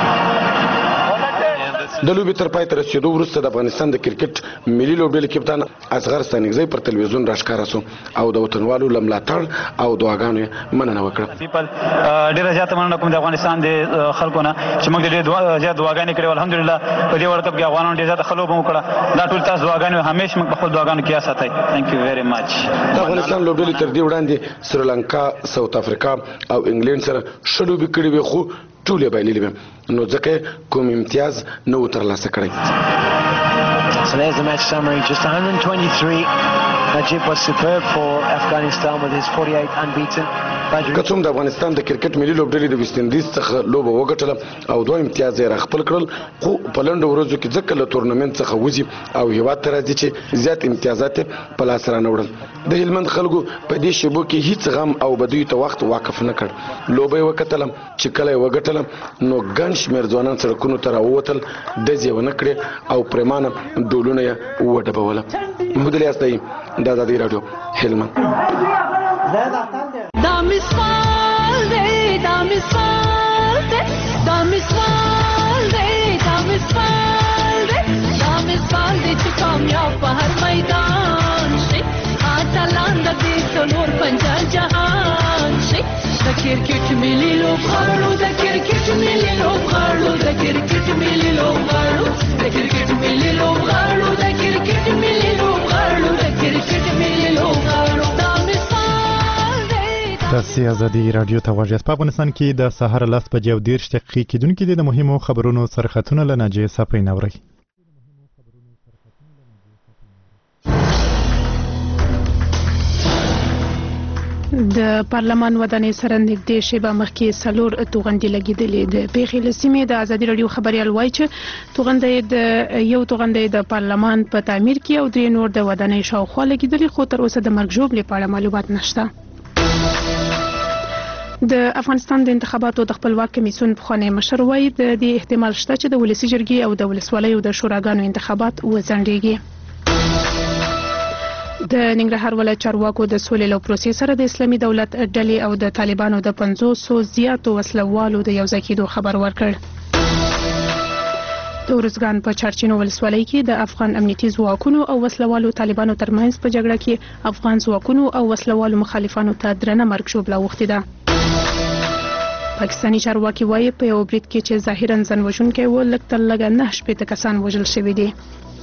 د لوبې تر پای ته رسېدو وروسته د افغانستان د کرکټ ملي لوبډلې کپتان اصغر ستانکزی پر تلویزیون راښکاره سو او د وطنوالو له ملاتړ او دعاګانو یې مننه وکړه. ډېره زیاته مننه کوم د افغانستان د خلکو نه چې موږ ډېرې زیات دعاګانې کړې. الحمدلله په دې ورلډ کپ کې افغانانو ډېر زیاته ښه لوبه وکړه. دا ټول تاسو دعاګانې همیشه موږ په خپل دعاګانو کې یاد ساتئ. تھینک یو ویری مچ. د افغانستان لوبډلې تر دې وړاندې سریلانکا، ساوث افریقا او انګلند سره ښه لوبې کړې وې، خو ټولې بایللې وې، نو ځکه کوم امتیاز نه و ترلاسه کړی. So there's the match summary. Just one hundred twenty-three. Najib was superb for Afghanistan with his forty-eight unbeaten. که څوم د افغانستان د کرکټ ملي لوبډلې د ویسټ انډیز څخه لوبه وګټله او دوه امتیاز یې راخپل کړل، خو په لنډو ورځو کې ځکه له تورنمنټ څخه وځي او هېواد ته راځي چې زیات امتیازات یې په لاس رانه وړل. د هلمند خلکو په دې شیبو کې هیڅ غم او بدیو ته وخت واقف نه کړ. لوبه یې وکتله چې کله یې وګټله نو ګڼ شمېر ځوانان سړکونو ته راووتل، ډزې یې ونه کړې او پرېمانه ډولونه یې وډبوله. محمود الیاس دی، د ازادي راډیو، هلمند. دا مثال دی، دا مثال دی، دا مثال دی، دا مثال دی. کرکټ ملي لوبغاړو د کرکټ ملي لوبغاړو د کرکټ ملي لوبغاړو د کرکټ ملي لوبغاړو د کرکټ ملي لوبغاړو د کرکټ ملي لوبغاړو دا مثال دی. تاسو ازادي رادیو ته واجب په افغانستان کې د سهار لاس بجې او دېرش دقیقې کېدونکې د مهمو خبرونو سرخطونه له ناجیه صافۍ نوري. د پارلمان ودانۍ سره نږدې شیبه مخکې څلور توغندي لګېدلې د پیښې له سیمې د ازادي رادیو خبریال وایي چې توغندۍ د یو توغندۍ د پارلمان په تعمیر کې او درې نور د ودانۍ شاوخوا لګېدلې، خو تر اوسه د مرګ ژوبلې په اړه معلومات نشته. د افغانستان د انتخاباتو د خپلواک کمیسیون پخوانی مشر وایي د دې احتمال شته چې د ولسي جرګې او د ولسوالیو د شوراګانو انتخابات وځنډېږي. د ننګرهار ولایت چارواکو د سولې له پروسې سره د اسلامي دولت ډلې او د طالبانو د پنځوسو زیاتو وسلوالو د یوځای کېدو خبر ورکړ. د ارزګان په چارچینو ولسوالۍ کې د افغان امنیتي ځواکونو او وسلوالو طالبانو ترمنځ په جګړه کې افغان ځواکونو او وسلوالو مخالفانو ته درنه مرګ ژوبله اوښتې ده. پاکستاني چارواکي وایي په یو برید کې چې ظاهرا ځان وژونکی و لږ تر لږه نهه شپېته کسان وژل شوي دي.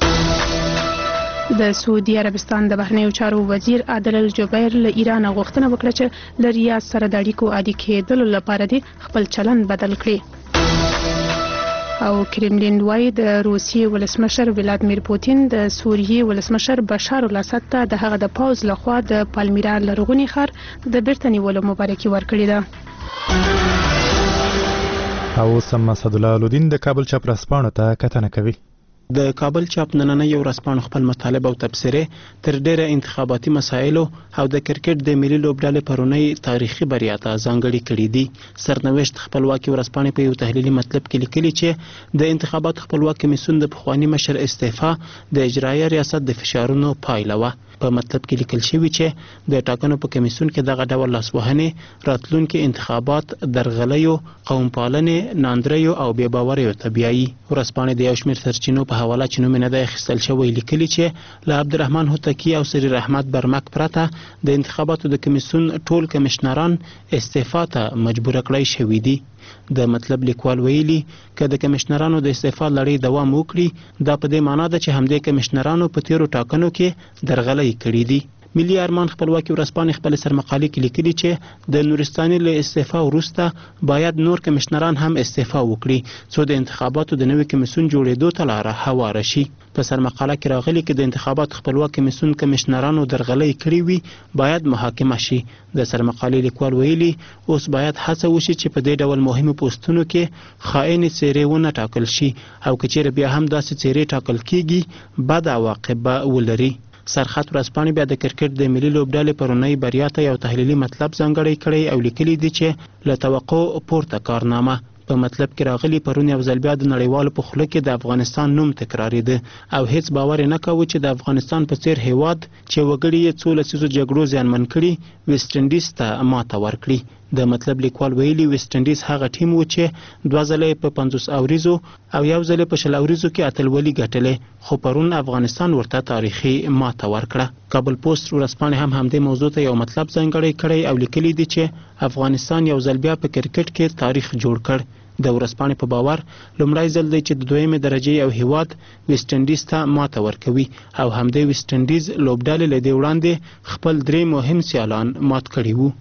د سعودي عربستان د بهرنیو چارو وزیر عادل الجبیر له ایران غوښتنه وکړه چې له ریاض سره د اړیکو عادي کېدلو لپاره دې خپل چلند بدل کړي. او کرملین وایي د روسیې ولسمشر ولادیمیر پوتین د سوریې ولسمشر بشار الاسد ته د هغه د پوځ لخوا د پالمیرا لرغوني ښار د بیرته نیولو مبارکي ورکړې ده. او سم اسدالله الدین د کابل چاپ رسپانو ته کتنه کوي. د کابل چاپ نننۍ ورځپاڼو خپل مطالب او تبصرې تر ډیره انتخاباتي مسایلو او د کرکټ د ملي لوبډلې پرونی تاریخي بریا ته ځانګړي کړي دي. سرنوشت خپلواکي ورځپاڼې په یو تحلیلي مطلب کې لیکلي چې د انتخاباتو خپلواک کمیسیون د پخوانی مشر استعفا د اجرایه ریاست د فشارونو پایله وه. په مطلب کې لیکل شوی چې د ټاکنو په کمیسیون کې دغه ډول لاسوهنې راتلونکي انتخابات درغلیو، قوم پالنې، ناندریو او بې باوریو ته بیایي. ورځپاڼې د یو شمېر سرچینو په حواله چې نوم یې نه دی اخیستل شوی لیکلي چې له عبدالرحمن هوتکي او سریر احمد برمک پرته د انتخاباتو د کمیسیون ټول کمشنران استعفا ته مجبوره کړای شوي دي. د مطلب لیکوال ویلي که د کمشنرانو د استعفا لړۍ دوام وکړي دا په دې معنا ده چې همدې کمشنرانو په تیرو ټاکنو کې درغلۍ کړي دي. ملي ارمان خپلواکي ورځپاڼې خپل سرمقالې کې لیکلي چې د نورستاني له استعفا وروسته باید نور کمشنران هم استعفا وکړي څو د انتخاباتو د نوي کمیسیون جوړېدو ته لاره هواره شي. په سرمقاله کې راغلي کې د انتخاباتو خپلواک کمیسیون کمشنرانو درغلۍ کړې وي باید محاکمه شي. د سرمقالې لیکوال ویلي اوس باید هڅه وشي چې په دې ډول مهمو پوسټونو کې خائن څېرې ونه ټاکل شي او که چیرې بیا هم داسې څېرې ټاکل کیږي بد عواقب به ولري. سرخط ورځپاڼې بیا د کرکټ د ملي لوبډلې پرونی بریا ته یو تحلیلي مطلب ځانګړی کړی او لیکلي دي چې له توقع پورته کارنامه. په مطلب کې راغلي پرون یو ځل بیا د نړیوالو په خوله کې د افغانستان نوم تکرارېده او هیڅ باور نه کاوه چې د افغانستان په څیر هیواد چې وګړي یې څو لسیزو جګړو زیانمن کړي ویسټ انډیز ته ماته ورکړي. د مطلب لیکوال ویلي ویسټ انډیز هغه ټیم و چې دوه ځله په پنځوس اوریزو او یو ځل په شل اوریزو کې اتلولي ګټلې، خو پرون افغانستان ورته تاریخي ماته ورکړه. کابل پوسټ ورځپاڼې هم همدې موضوع ته یو مطلب ځانګړی کړی او لیکلي دي چې افغانستان یو ځل بیا په کرکټ کې تاریخ جوړ کړ. د ورځپاڼې په باور لومړی ځل دی چې د دویمې درجې یو هیواد ویسټ انډیز ته ماته ورکوي او همدې ویسټ انډیز لوبډلې له دې وړاندې خپل درې مهم سیالان مات کړي وو.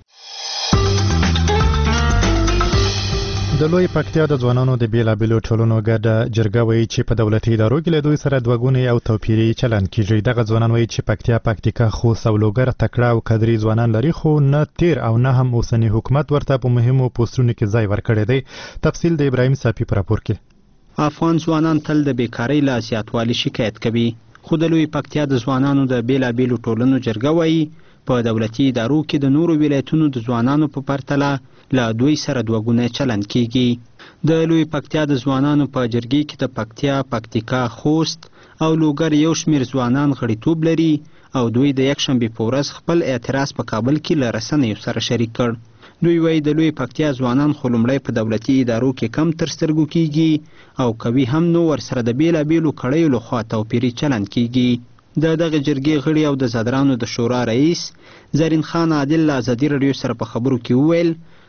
د لوی پکتیا د ځوانانو د بیلابیلو ټولنو ګډه جرګه وایي چې په دولتي ادارو کې له دوی سره دوه ګونې او توپیري چلند کیږي. دغه ځوانان وایي چې پکتیا پکتیکا خوست او لوګر تکړه او کدري ځوانان لري، خو نه تیر او نه هم اوسنی حکومت ورته په مهمو پوسټونو کې ځای ورکړی دی. تفصیل د ابراهیم صافي په راپور کې. افغان ځوانان تل د بیکارۍ له زیاتوالي شکایت کوي، خو د لوی پکتیا د ځوانانو د بیلابیلو ټولنو جرګه وایي په دولتي ادارو کې د نورو ولایتونو د ځوانانو په پرتله له دوی سره دوه ګونه چلند کیږي. د لوی پکتیا د ځوانانو په جرګې کې د پکتیا، پکتیکا، خوست او لوګر یو شمېر ځوانان غړیتوب لري او دوی د یکشنبې په ورځ خپل اعتراض په کابل کې له رسنیو سره شریک کړ. دوی وایي د لوی پکتیا ځوانان خو لومړی په دولتي ادارو کې کم تر سترګو کیږي او کوي هم نو ورسره د بیلابیلو کړیو لخوا توپیري چلند کیږي. د دغه جرګې غړي او د زدرانو د شورا رئیس زرین خان عادل له ازادي راډیو سره په خبرو کې وویل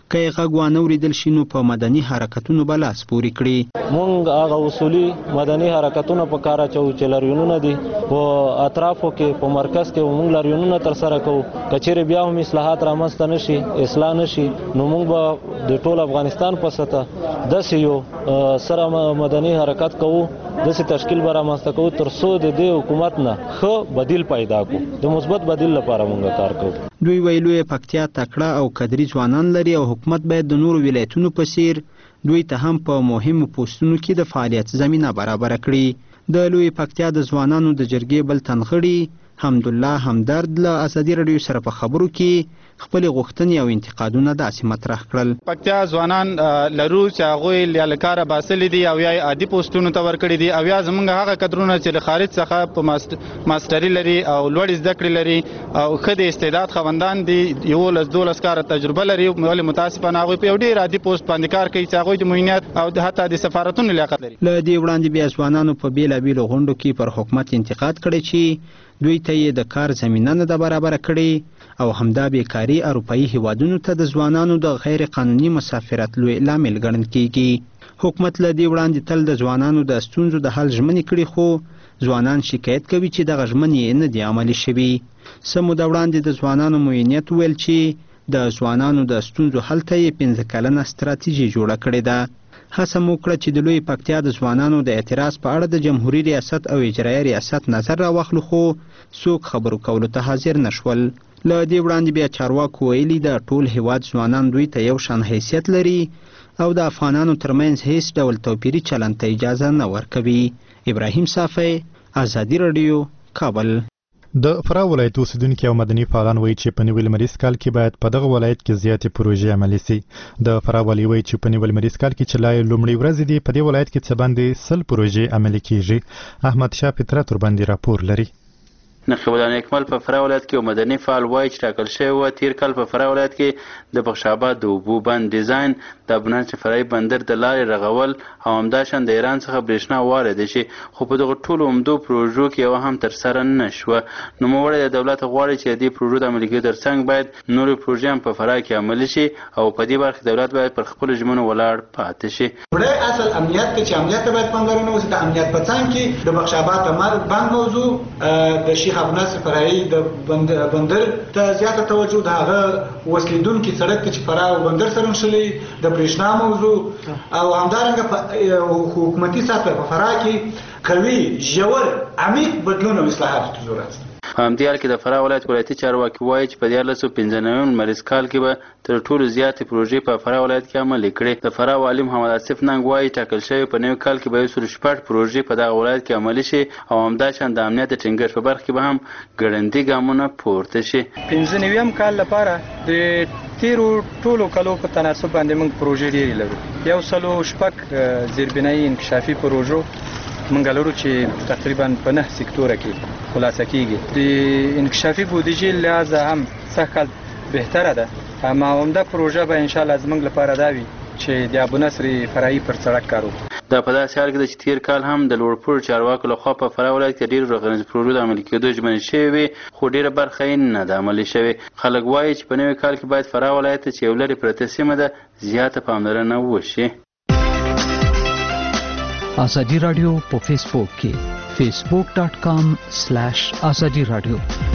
که یې غږ وانه اورېدل شي نو په مدني حرکتونو به لاس پورې کړي. موږ هغه اصولي مدني حرکتونه په کار اچوو چې لاریونونه دي په اطرافو کې په مرکز کې موږ لاریونونه ترسره کوو. که چیرې بیا هم اصلاحات رامنځته نه شي اصلاح نه شي نو موږ به د ټول افغانستان په سطح داسې یو سره مدني حرکت کوو، داسې تشکیل به رامنځته کوو تر څو د دې حکومت نه ښه بدیل پیدا کړو، د مثبت بدیل لپاره موږ کار کوو. دوی ویلو یې پکتیا تکړه او قدري ځوانان لري او حکومت باید د نورو ولایتونو په څیر دوی ته هم په مهمو پوسټونو کې د فعالیت زمینه برابره کړي. د لوی پکتیا د ځوانانو د جرګې بل تنغړي حمدالله همدرد له ازادي راډیو سره په خبرو کې خپل غوښتنې او انتقادونه داسې مطرح کړل. پکتیا ځوانان لرو چې هغوی یا له کاره باسلي دي او یا عادي پوسټونو ته ورکړي دي او یا زموږ هغه کدرونه چې له خارج څخه په ماسټري لري او لوړې زده کړې لري او ښه د استعداد خاوندان دي، یولس دولس کاله تجربه لري، ولې متاسفانه هغوی په یو ډېر عادي پوسټ باندې کار کوي چې هغوی د معینات او حتی د سفارتونو لیاقت لري. له دې وړاندې بیا ځوانانو په بېلابېلو غونډو کې پر حکومت انتقاد کړی چې دوی ته یې د کار زمینه نه ده برابره کړې او همدا بیکاري اروپایي هیوادونو ته د ځوانانو د غیر قانوني مسافرت لوی لامل ګڼل کیږي. حکومت له دې وړاندې تل د ځوانانو د ستونزو د حل ژمنې کړي خو ځوانان شکایت کوي چې دغه ژمنې نه دي عملي شوي. څه موده وړاندې د ځوانانو معینیت ویل چې د ځوانانو د ستونزو حل ته یې پنځه کلنه ستراتیژي جوړه کړې ده. هڅه مو وکړه چې د لوی پکتیا د ځوانانو د اعتراض په اړه د جمهوري ریاست او اجرایي ریاست نظر راواخلو خو څوک خبرو کولو ته حاضر نشول. له دې وړاندې بیا چارواکو ویلي د ټول هیواد ځوانان دوی ته یو شان حیثیت لري او د افغانانو ترمنځ هیڅ ډول توپیري چلند ته اجازه نه ورکوي. ابراهیم صافی، ازادي راډیو، کابل. د فراه ولایت اوسیدونکي او مدني فعالان وایي چې په نوي لمریز کال کې باید په دغه ولایت کې زیاتې پروژې عملي سي. د فراه والي وایي چې په نوي لمریز کال کې چې لا لومړۍ ورځې دي په دې ولایت کې څه باندې سل پروژې عملي کیږي. احمد شاه فطرت ورباندې راپور لري. نقیب الله نیکمل په فراه ولایت کې یو مدني فعال وایي چې ټاکل شوی و تیر کال په فراه ولایت کې د بخش آباد د اوبو بند ډیزاین، د ابناج فرعي بندر د لارې رغول او همداشان د ایران څخه برېښنا وارد شي، خو په دغه ټولو عمدو پروژو کې یوه هم ترسره نه شوه. نوموړی د دولت غواړي چې د دې پروژو د عملي کېدو ترڅنګ باید نورې پروژې هم په فراه کې عملي شي او په دې برخه دولت باید پر خپلو ژمنو ولاړ پاتې شي. وړی اصل امنیت کې چې امنیت ته باید پاملرنه وشي، د امنیت په څنګ کې د بخش آباد د بند موضوع، د شیخ ابونصر فرعي د بندر ته زیاته توجه، د هغه وسلیدونکي سړک چې فراه او بندر سره نښلي، د برېښنا موضوع او همدارنګه په حکومتي سطح په فراه کې قوي ژور عمیق بدلون او اصلاحات ضرورت دی. په همدې حال کې د فراه ولایت ولایتي چارواکي وایي چې په دیارلس سوه پنځه نوي لمریز کال کې به تر ټولو زیاتې پروژې په فراه ولایت کې عملي کړي. د فراه والي محمد آصف ننګ وایي ټاکل شوی په نوي کال کې به یو سل شپږ پروژې په دغه ولایت کې عملي شي او همداشان د امنیت د ټینګښت په برخه کې به هم ګړندي ګامونه پورته شي. پنځه نویم کال لپاره د تیرو ټولو کلو په تناسب باندې موږ پروژې ډېرې لرو. یو سلو شپږ زیربنایي انکشافي پروژو موږ لرو چې تقریبا په نه سکتوره کې خلاصه کیږي. د انکشافي بودیجې لحاظه هم سږکال بهتره ده، اما عمده پروژه به انشاءالله زموږ لپاره دا وي چې د ابونصر فرعي پر سړک کار وکړو. دا په داسې حال کې ده چې تیر کال هم د لوړپوړو چارواکو لخوا په فراه ولایت کې ډېرو رغنیزو پروژو د عملي کېدو ژمنې شوې وې خو ډېره برخه یې نه ده عملي شوې. خلک وایي چې په نوي کال کې باید فراه ولایت ته چې یو لرې پرته سیمه ده زیاته پاملرنه وشي. ازادي راډیو په فیسبوک کې facebook dot com slash azadi radio.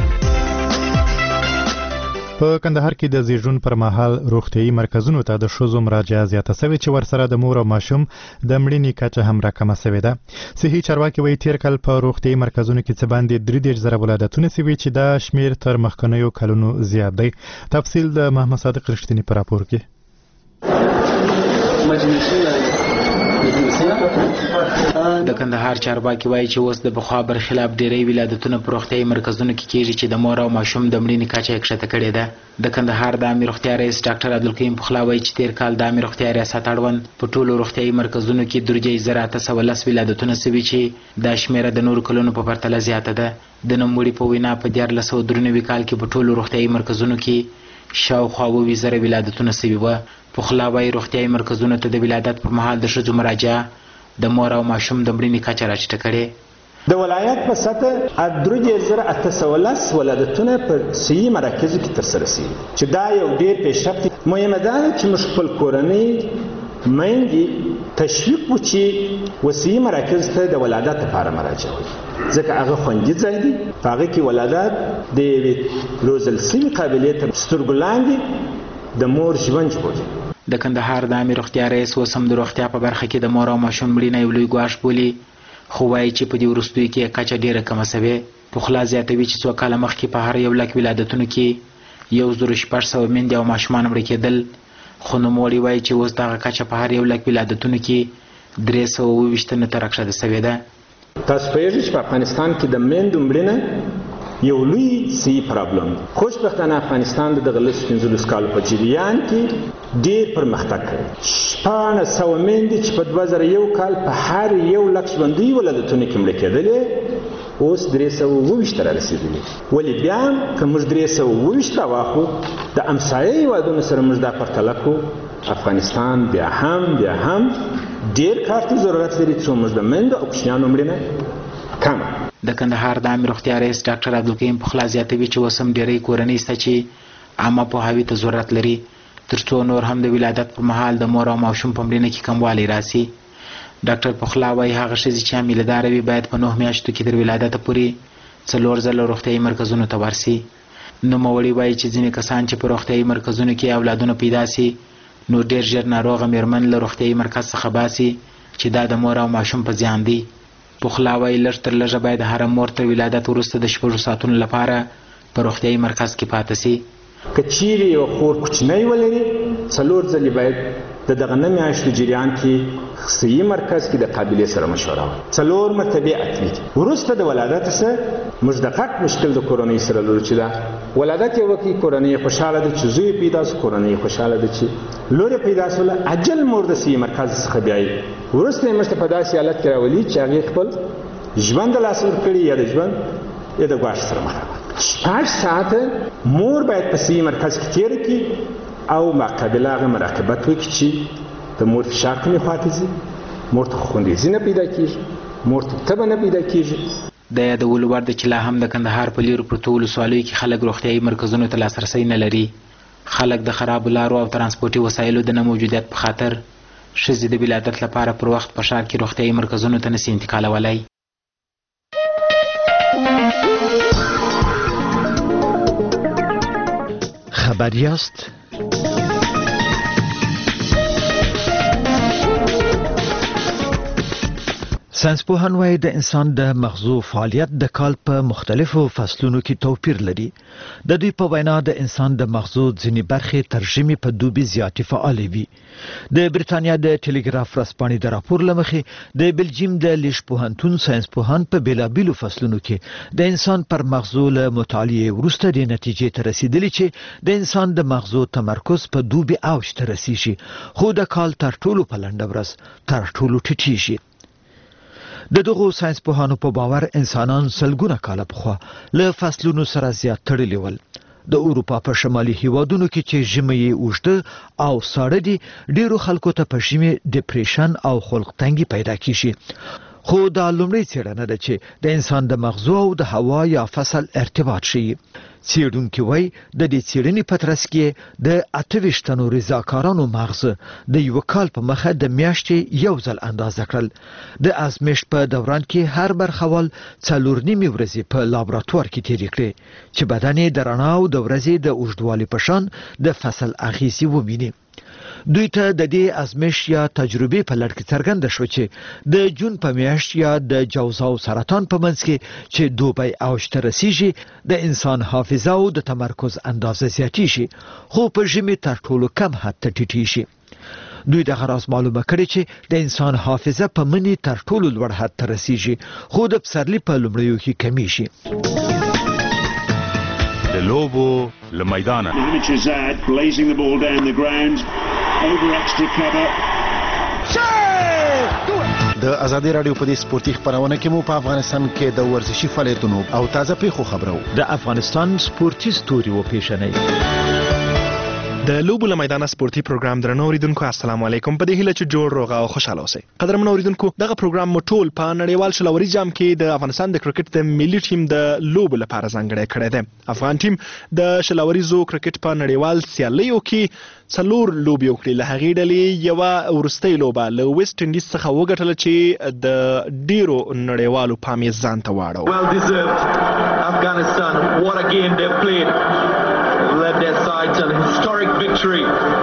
په کندهار کې د زیږون پر مهال روغتيایي مرکزونو ته د ښځو مراجعه زیاته شوې چې ورسره د مور او ماشوم د مړینې کچه هم راکمه شوې ده. صحي چارواکي وایي تیر کال په روغتيایي مرکزونو کې څه باندې درې دېرش زره ولادتونه شوي چې دا شمیر تر مخکنیو کلونو زیات دی. تفصیل د محمد صادق رښتینی په راپور کې. د کندهار چارواکي وایي چې اوس د پخوا برخلاف ډیری ولادتونه په روغتیایي مرکزونو کې کیږي چې د مور او ماشوم د مړینې کچه یې کښته کړې ده. د کندهار د عامې روغتیا رئیس ډاکټر عبدالقیوم پخلا وایي چې تیر کال د عامې روغتیا ریاست اړوند په ټولو روغتیایي مرکزونو کې درجه زر اته سوه لس ولادتونه شوي چې دا شمیره د نورو کلونو په پرتله زیاته ده. د نوموړي په وینا په دیارلس سوه درې نوي کال کې په ټولو روغتیایي مرکزونو کې شاوخوا اووه زره ولادتونه شوي وه. پخلا وایي روغتیایي مرکزونو ته د ولادت پر مهال د ښځو مراجعه د مور او ماشوم د مړینې کچه راټیټه کړې. د ولایت په سطح درې دېرش زره اته سوه لس ولادتونه په صحي مراکزو کې ترسره شوي چې دا یو ډېر پیشرفت. مهمه ده چې موږ خپل کورنۍ میندې تشویق وکړو چې وصحي مراکز ته د ولادت لپاره مراجعه وکړي، ځکه هغه خوندي ځای دی. په هغه کې ولادت د یوې روزل سوي قابلیت تر سترګو لاندې د مور ژوند ژغوري. د کندهار د عامې روغتیا رئیس اوس هم د روغتیا په برخه کې د مور او ماشوم مړینه یو لوی ګواښ بولي، خو وایي چې په دې وروستیو کې کچه ډېره کمه سوې. پخلا زیاتوي چې څو کاله مخکې په هر یو لک ولادتونو کې یو زر شپږ سوه میندې او ماشومان مړه کېدل، خو نوموړي وایي چې اوس دغه کچه په هر یو لک ولادتونو کې درې سوه اووه ویشتنو ته راکښته سوې ده. تاسو پوهېږئ چې په افغانستان کې د میندو مړینه یو لوی صحي پرابلم دی. خوشبختانه افغانستان د دغه لسو پنځلسو کالو په جریان کې ډېر پرمختګ کړی. شپاړس سوه میندې چې په دوه زره یو کال په هر یو لک ژوندیو ولادتونو کې مړه کېدلې، اوس درې سوه اووه ویشت ته رارسېدلي. ولې بیا هم که موږ درې سوه اووه ویشت راواخلو د همسایه هېوادونو سره موږ دا پرتله کړو، افغانستان بیا هم بیا هم ډېر کار ته ضرورت لري څو موږ د میندو او کوچنیانو مړینه کمه. د کندهار د عامې روغتیا رئیس ډاکټر عبدالقیوم پخلا زیاتوي چې اوس هم ډېری کورنۍ شته چې عامه پوهاوي ته ضرورت لري تر څو نور هم د ولادت پر مهال د مور او ماشوم په مړینه کې کموالی راسي. ډاکټر پخلا وایي هغه ښځې چې حاملهداره وي باید په نهو میاشتو کې تر ولادته پورې څلور ځله روغتیایي مرکزونو ته ورسي. نوموړي وایي چې ځینې کسان چې په روغتیایي مرکزونو کې اولادونه پیدا سي نو ډېر ژر ناروغه مېرمن له روغتیایي مرکز څخه باسي چې دا د مور او ماشوم په زیان دی. پخلا وایي لږ تر لږه باید هره مور تر ولادت وروسته د شپږو ساعتونو لپاره په روغتیایي مرکز کې پاتې سي. که چیرې یو خور کوچنی ولري څلور ځلې باید د دغه نه میاشتو جریان کې صحي مرکز کې د قابلې سره مشوره وکړي. څلور مرتبې اتلي وروسته د ولادت څخه موږ د غټ مشکل د کورنۍ سره لرو چې دا ولادت یې وکړي، کورنۍ خوشحاله ده چې زوی پیدا سو، کورنۍ خوشحاله ده چې لور یې پیدا سوله، عجل مور د صحي مرکز څخه بیایي وروسته یې موږ ته په داسې حالت کې راولي چې هغې خپل ژوند د لاسه ورکړي یا د ژوند یا د ګواښ سره مخامخ. شپږ ساعته مور باید په صحي مرکز کې تېره کړي او مقابل هغه مراقبت وکړي چې د مور فشار کومې خواته ځي، مور ته خوندیزي نه پیدا کېږي، مور ته تبه نه پیدا کېږي. د یادولو وړ ده چې لا هم د کندهار په لیرو پرتو ولسوالیو کې خلک روغتیایي مرکزونو ته لاسرسی نه لري. خلک د خرابو لارو او ترانسپورټي وسایلو د نه موجودیت په خاطر ښځې د ولادت لپاره پر وخت په ښار کې روغتیایي مرکزونو ته نشي انتقالولی. خبر یاست؟ ساینسپوهان وایي د انسان د مغزو فعالیت د کال په مختلفو فصلونو کې توپیر لري. د دوی په وینا د انسان د مغزو ځینې برخې تر ژمي په دوبي زیاتې فعالې وي. د بریتانیا د ټلګراف ورځپاڼې د راپور له مخې د بلجیم د لیش پوهنتون ساینسپوهان په بیلابیلو فصلونو کې د انسان پر مغزو له مطالعې وروسته د نتیجې ته رسیدلي چې د انسان د مغزو تمرکز په دوبي اوج ته رسیږي، خو د کال تر ټولو په لنډه ورځ تر ټولو ټیټیږي. د دغو ساینسپوهانو په باور انسانان سلګونه کاله پخوا له فصلونو سره زیات تړلي ول. د اروپا په شمالي هیوادونو کې چې ژمی یې اوږده او ساړه دي، ډیرو خلکو ته په ژمي ډیپریشن او خلق تنګي پیدا کیږي. خو دا لومړی څېړنه ده چې د انسان د مغزو او د هوا یا فصل ارتباط ښیي. څېړونکي وایي د دې څېړنې په ترڅ کې د اته ویشت تنو رضاکارانو مغز د یو کال په مخه د میاشتې یو ځل اندازه کړل. د ازمېښت په دوران کې هر برخوال څلور نیمې ورځې په لابراتوار کې تېرې کړې چې بدن یې د رڼا او د ورځې د اوږدوالي په شان د فصل اغیزې وویني. دوی ته د دې ازمېښت یا تجربې په لړ کې څرګنده شو چې د جون په میاشت یا د جوزا او سرطان په منځ کې چې دوبی اوج ته رسیږي د انسان حافظه او د تمرکز اندازه زیاتیږي، خو په ژمي تر ټولو کم حد ته ټیټیږي. دوی دغه راز معلومه کړې چې د انسان حافظه په مني تر ټولو لوړ حد ته رسیږي، خو د پسرلي په لومړیو کې کمیږي. د لوبو له میدانه د ازادي رادیو په دې سپورتي خبرونه کې مو په افغانستان کې د ورزشي فعالیتونو او تازه پیښو خبرو د افغانستان سپورتي ستوري و پیژنئ. د لوبو له میدانه سپورتي پروګرام درنو اوریدونکو السلام علیکم. په دې هیله چې جوړ روغ او خوشاله اوسئ. قدرمنو اوریدونکو دغه پروګرام مو ټول په نړیوال شلوري جام کې د افغانستان د کرکټ د ملي ټیم د لوبو لپاره ځانګړی کړی دی. افغان ټیم د شلوريزو کرکټ په نړیوال سیالیو کې څلور لوبې وکړې. له هغې ډلې یوه وروستۍ لوبه له ویسټ انډیز څخه وګټله چې د ډیرو نړیوالو پام یې ځان ته واړو. Well deserved Afghanistan. What a game they've played. Led their side to a historic victory.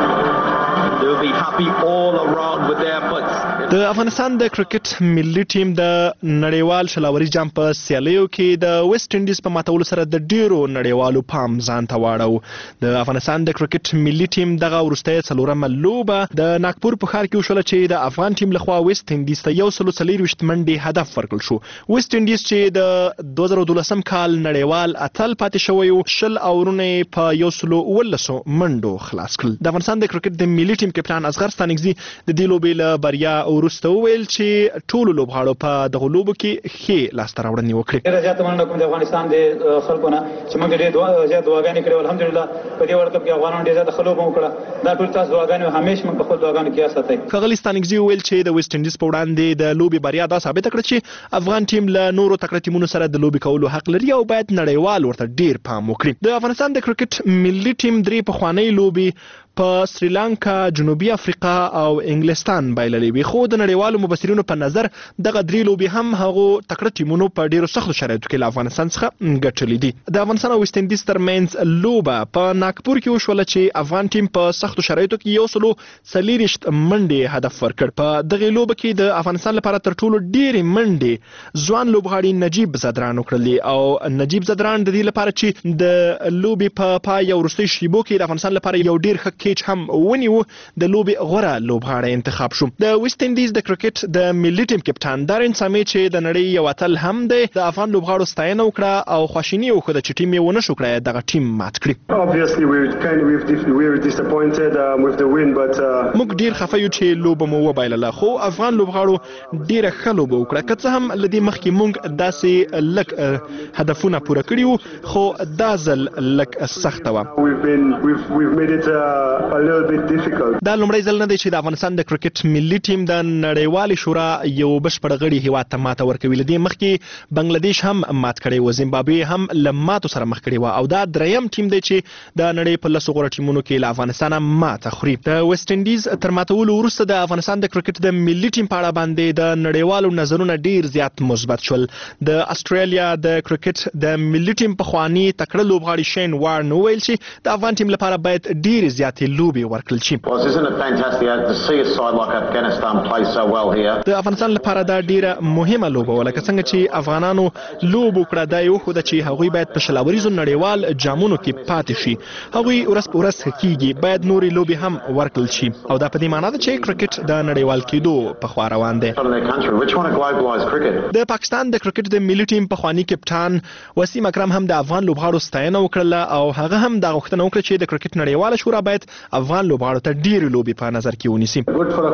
They'll be happy all around with their efforts. د افغانستان د کرکټ ملي ټیم د نړیوال شلوري جام په سیالیو کې د ویسټ انډیز په ماتولو سره د ډیرو نړیوالو پام ځان ته واړو. د افغانستان د کرکټ ملي ټیم دغه وروستۍ څلورمه لوبه د ناګپور په ښار کې وشوله چې د افغان ټیم لخوا ویسټ انډیز ته یو سل څلرویشت منډې هدف ورکړل شو. ویسټ انډیز چې د دوه زره دولسم کال نړیوال اتل پاتې شوی و شل اورونه په یو سل ولسو منډو خلاص کړل. د افغانستان د کرکټ د ملي ټیم کپتان اصغر ستانکزي د دې لوبې له بریا وروسته وویل چې ټولو لوبغاړو په دغه لوبو کې ښې لاسته راوړنې وکړې. ډېره زیاته مننه کوم د افغانستان د خلکو نه چې موږ ډېرې زیات دعاګانې کړې. الحمدلله په دې ورلډ کپ کې افغانانو ډېره زیاته ښه لوبه وکړه. دا ټول تاسو دعاګانې همیشه موږ په خپلو دعاګانو کې یاد ساتئ. ښاغلي ستانکزي وویل چې د ویسټ انډیز په وړاندې د لوبې بریا دا ثابته کړه چې افغان ټیم له نورو تکړه ټیمونو سره د لوبې کولو حق لري او باید نړیوال ورته ډېر پام وکړي. د افغانستان د کرکټ ملي ټیم درې پخوانۍ لوبې په سریلانکا، جنوبي افریقا او انګلستان بایللې وي، خو د نړیوالو مبصرینو په نظر دغه درې لوبې هم هغو تکړه ټیمونو په ډیرو سختو شرایطو کې له افغانستان څخه ګټلې دي. د افغانستان او ویسټ انډیز ترمنځ لوبه په ناګپور کې وشوله چې افغان ټیم په سختو شرایطو کې یو سلو څلېرویشت منډې هدف ورکړ. په دغې لوبه کې د افغانستان لپاره تر ټولو ډېرې منډې ځوان لوبغاړي نجیب زدران وکړلې او نجیب زدران د دې لپاره چې د لوبې په پای یا وروستۍ شیبو کې د افغانستان لپاره یو ډېر ښه کیچ هم ونیو د لوبې غوره لوبغاړی انتخاب شو. د ویسټ انډیز د کرکټ د ملي ټیم کپتان دارین سامي چې د نړۍ یو اتل هم دی د افغان لوبغاړو ستاینه وکړه او خواشیني یې وښوده چې ټیم یې ونه شو کړی دغه ټیم مات کړي. موږ ډېر خفه یو چې لوبه مو وبایلله خو افغان لوبغاړو ډېره ښه لوبه وکړه. که څه هم له دې مخکې موږ داسې لږ هدفونه پوره کړي وو خو دا ځل لږ سخته وه. دا لومړی ځل نه دی چې د افغانستان د کرکټ ملي ټیم د نړیوالې شورا یو بشپړ غړي هیواد ته ماته ورکوي. له دې مخکې بنګلادیش هم مات کړی و، زیمبابوې هم له ماتو سره مخ کړې وه او دا دریم ټیم دی چې د نړۍ په لسو غوره ټیمونو کې له افغانستانه ماته خوري. د ویسټ انډیز تر ماتولو وروسته د افغانستان د کرکټ د ملي ټیم په اړه باندې د نړیوالو نظرونه ډیر زیات مثبت شول. د استرالیا د کرکټ د ملي ټیم پخواني تکړه لوبغاړي شین وارن وویل چې د افغان ټیم لپاره باید ډیر زیاتې لوبې ورکړل شي. د افغانستان لپاره دا ډیره مهمه لوبه وه، لکه څنګه چې افغانانو لوب وکړه دا یې وښوده چې هغوی باید په شلوریزو نړیوال جامونو کې پاتې شي. هغوی ورځ په ورځ ښه کیږي، باید نورې لوبې هم ورکړل شي او دا په دې معنا ده چې کرکټ د نړیوال کېدو په خوا روان دی. د پاکستان د کرکټ د ملي ټیم پخواني کپتان وسیم اکرم هم د افغان لوبغاړو ستاینه وکړله او هغه هم دا غوښتنه وکړه چې د کرکټ نړیواله شورا باید افغان لوبغاړو ته ډېرې لوبې په نظر کې ونیسي.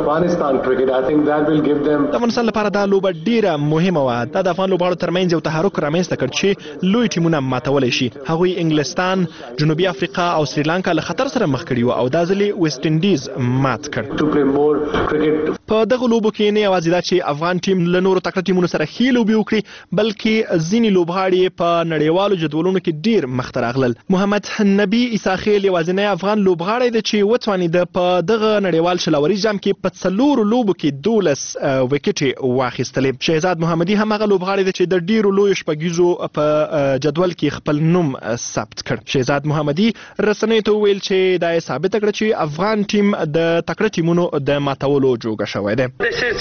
د افغانستان لپاره دا لوبه ډېره مهمه وه. دا د افغان لوبغاړو ترمنځ یو تحرک رامنځته کړ چې لوی ټیمونه ماتولی شي. هغوی انګلستان، جنوبي افریقا او سریلانکا له خطر سره مخ کړي وو او دا ځل یې ویسټ انډیز مات کړ. په دغه لوبو کې نه یوازې دا چې افغان ټیم له نورو تکړه ټیمونو سره ښې لوبې وکړي بلکې ځینې لوبغاړي په نړیوالو جدولونو کې ډېر مخته راغلل. محمد نبي عیساخیل یوازینی افغان لوبغاړی دی چې وتوانېده په دغه نړیوال شلوري جام کې په څلورو لوبو کې دولس وکټې واخیستلې. شهزاد محمدي هم هغه لوبغاړی دی چې د ډېرو لویو شپږیزو په جدول کې خپل نوم ثبت کړ. شهزاد محمدي رسنیو ته وویل چې دا یې ثابته کړه چې افغان ټیم د تکړه ټیمونو د ماتولو جوګه شوی دی.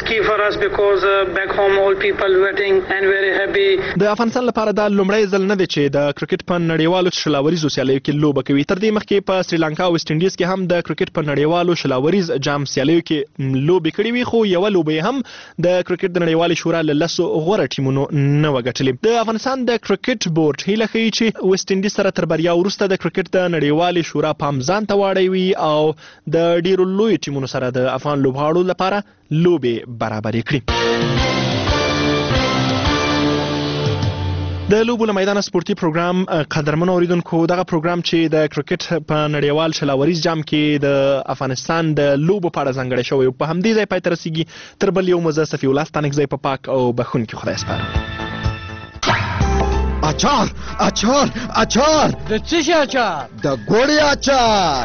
د افغانستان لپاره دا لومړی ځل نه دی چې د کرکټ په نړیوالو شلوریزو سیالیو کې لوبه کوي. تر دې مخکې په سریلانکا او ویسټ انډیز کې هم د کرکټ په نړیوالو شلوریز جام سیالیو کې لوبې کړې وي خو یوه لوبه هم د کرکټ د نړیوالې شورا له لسو غوره ټیمونو نه وه ګټلې. د افغانستان د کرکټ بورډ هیله ښیي چې ویسټ انډیز سره تر بریا وروسته د کرکټ د نړیوالې شورا پام ځان ته واړوي او د ډیرو لویو ټیمونو سره د افغان لوبغاړو لپاره لوبې برابرې کړي. د لوبو له میدان سپورتي پروګرام قدرمن اوریدونکو دغه پروګرام چې د کرکټ په نړیوال شلاوریز جام کې د افغانستان د لوبو په اړه ځانګړی شوی په همدې ځای پای ته رسیږي تر بل یو مزه صفي الله ستانکزی په پاک او بخښونکي خدای سپارم. اچار اچار اچار د څه شي اچار؟ د ګوړې اچار.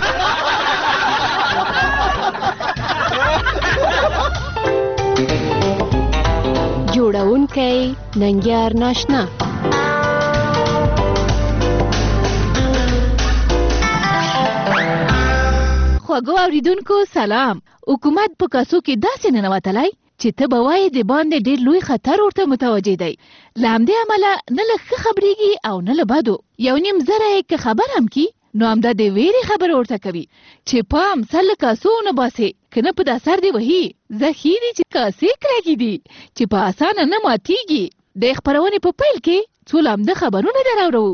جوړونکی ننګیار ناشنا. خوږو اوریدونکو سلام. حکومت په کاسو کې داسې ننوتلی چې ته به وایې د باندې ډېر لوی خطر ورته متوجه دی. له همدې امله نه له ښه خبرېږي او نه له بدو. یو نیم زره یې که خبر هم کي نو همدا د ویرې خبره ورته کوي چې پام سر له کاسو نه باسې که نه په دا سر دې وهي. زخي دي چې کاسې کلکې دي چې په اسانه نه ماتېږي. د خپرونې په پیل کې څو لامده خبرونه در اورو.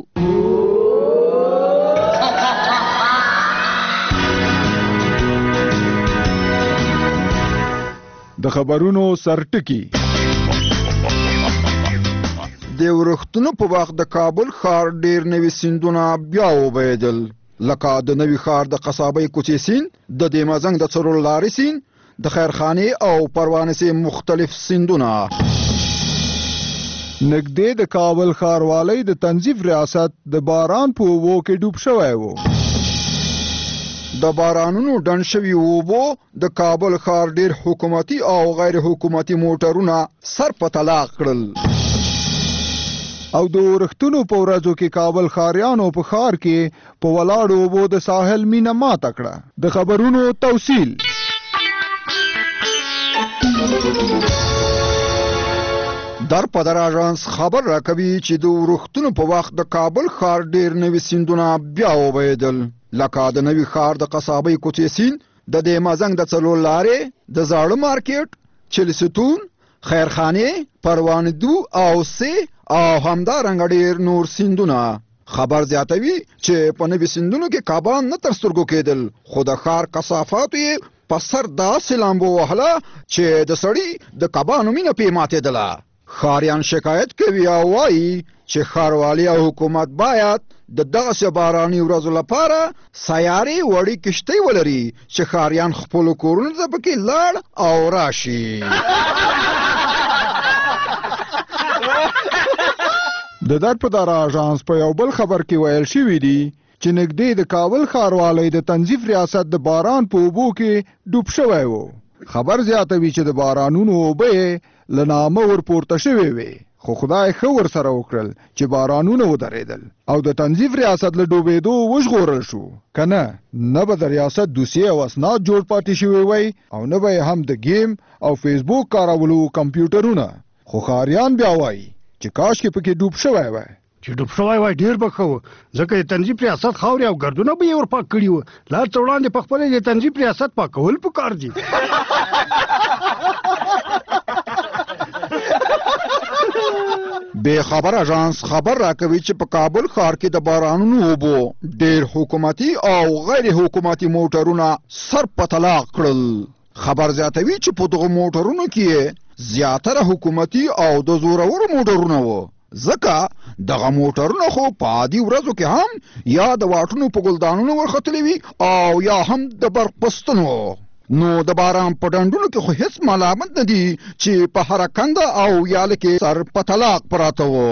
د خبرونو سرټکی. د ورښتونو په وخت د کابل ښار ډیر نوي سیندونه بیا وبهېدل، لکه د نوي ښار د قصابۍ کوڅې سیند، د دیمازنګ د څلور لارې سیند، د خیرخانې او پروانې سیند مختلف سیندونه. نږدې د کابل ښاروالۍ د تنظیف ریاست د باران په اوبو کې ډوب شوی و. د بارانونو ډنډ شوي اوبو د کابل ښار ډیر حکومتي او غیر حکومتي موټرونه سر په طلاق کړل. او د ورښتونو په ورځو کې کابل ښاریانو په ښار کې په ولاړو اوبو د ساحل مینه ماته کړه. د خبرونو توصیل. در په در اژانس خبر راکوي چې د ورښتونو په وخت د کابل ښار ډیر نوي سیندونه بیا وبهېدل، لکه د نوي ښار د قصابۍ کوڅې سیند، د دیمازنګ د څلور لارې، د زاړه مارکیټ، چلستون، خیرخانې، پروانې او سه او همدارنګه ډیر نور سیندونه. خبر زیاتوي چې په نوي سیندونو کې کبان نه تر سترګو کېدل، خو د ښار کثافاتو یې په سر داسې لامبو وهله چې د سړي د کبانو مینه پې ماتېدله. ښاریان شکایت کوي او وایي چې ښاروالي او حکومت باید د دغسې باراني ورځو لپاره سیارې وړې کشتۍ ولري چې ښاریان خپلو کورونو ته پکې لاړ او راشي. د در په دره اژانس په یو بل خبر کې ویل شوي دي چې نږدې د کابل ښاروالۍ د تنظیف ریاست د باران په اوبو کې ډوب شوی و. خبر زیاتوي چې د بارانونو اوبه له نامه ورپورته شوې وې، خو خدای ښه ورسره وکړل چې بارانونه ودرېدل او د تنظیف ریاست له ډوبېدو وژغورل شو. که نه نه به د ریاست دوسیې او اسناد جوړ پاتې شوي وی او نه به هم د گیم او فیسبوک کارولو کمپیوټرونه. خو ښاریان بیا وایي چې کاشکې پکې ډوب شوی وای. چې ډوب شوی وای ډېر به ښه و، ځکه د تنظیف ریاست خاورې او ګردونه به یې ورپاک کړي وو. لار څه وړاندې په خپله د تنظیف ریاست پاکول پکار دي. بے خبر اژانس خبر راکوي چې په کابل ښار کې د بارانونو اوبو ډیر حکومتي او غیر حکومتي موټرونه سر په طلاق کړل. خبر زیاتوي چې په دغه موټرونو کې زیاتره حکومتي او د زورورو موټرونه وو، ځکه دغه موټرونه خو په عادي ورځو کې هم یا د واټونو په ګلدانونو ورختلي وي او یا هم د برق پستونو. نو د باران په ډنډونو کې خو هیڅ ملامت نه دي چې په هره کنده او یاله کې سر په طلاق پراته وو.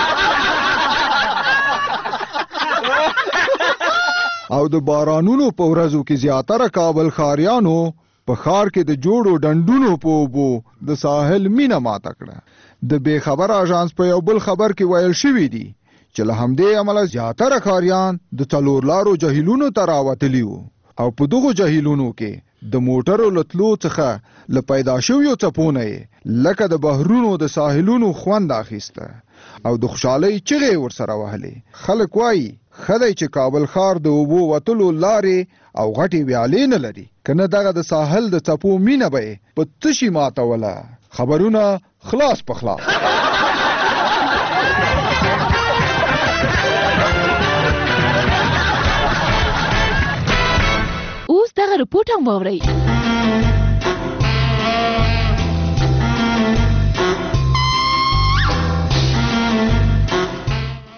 او د بارانونو په ورځو کې زیاتره کابل ښاریانو په ښار کې د جوړو ډنډونو په اوبو د ساحل مینه ماته کړه. د بې خبر اژانس په یو بل خبر کې ویل شوي دي چې له همدې امله زیاتره ښاریان د څلور لارو جهیلونو ته راوتلي وو او په دغو جهیلونو کې د موټرو له تلو څخه له پیدا شویو څپونه یې لکه د بحرونو د ساحلونو خوند اخیسته او د خوشحالۍ چغې ورسره وهلې. خلک وایي ښه دی چې کابل ښار د اوبو وتلو لارې او غټې ویالې نه لري، که نه دغه د ساحل د څپو مینه به یې په تشي ماتوله. خبرونه خلاص په خلاص. اوس دغه رپورټ هم واورئ.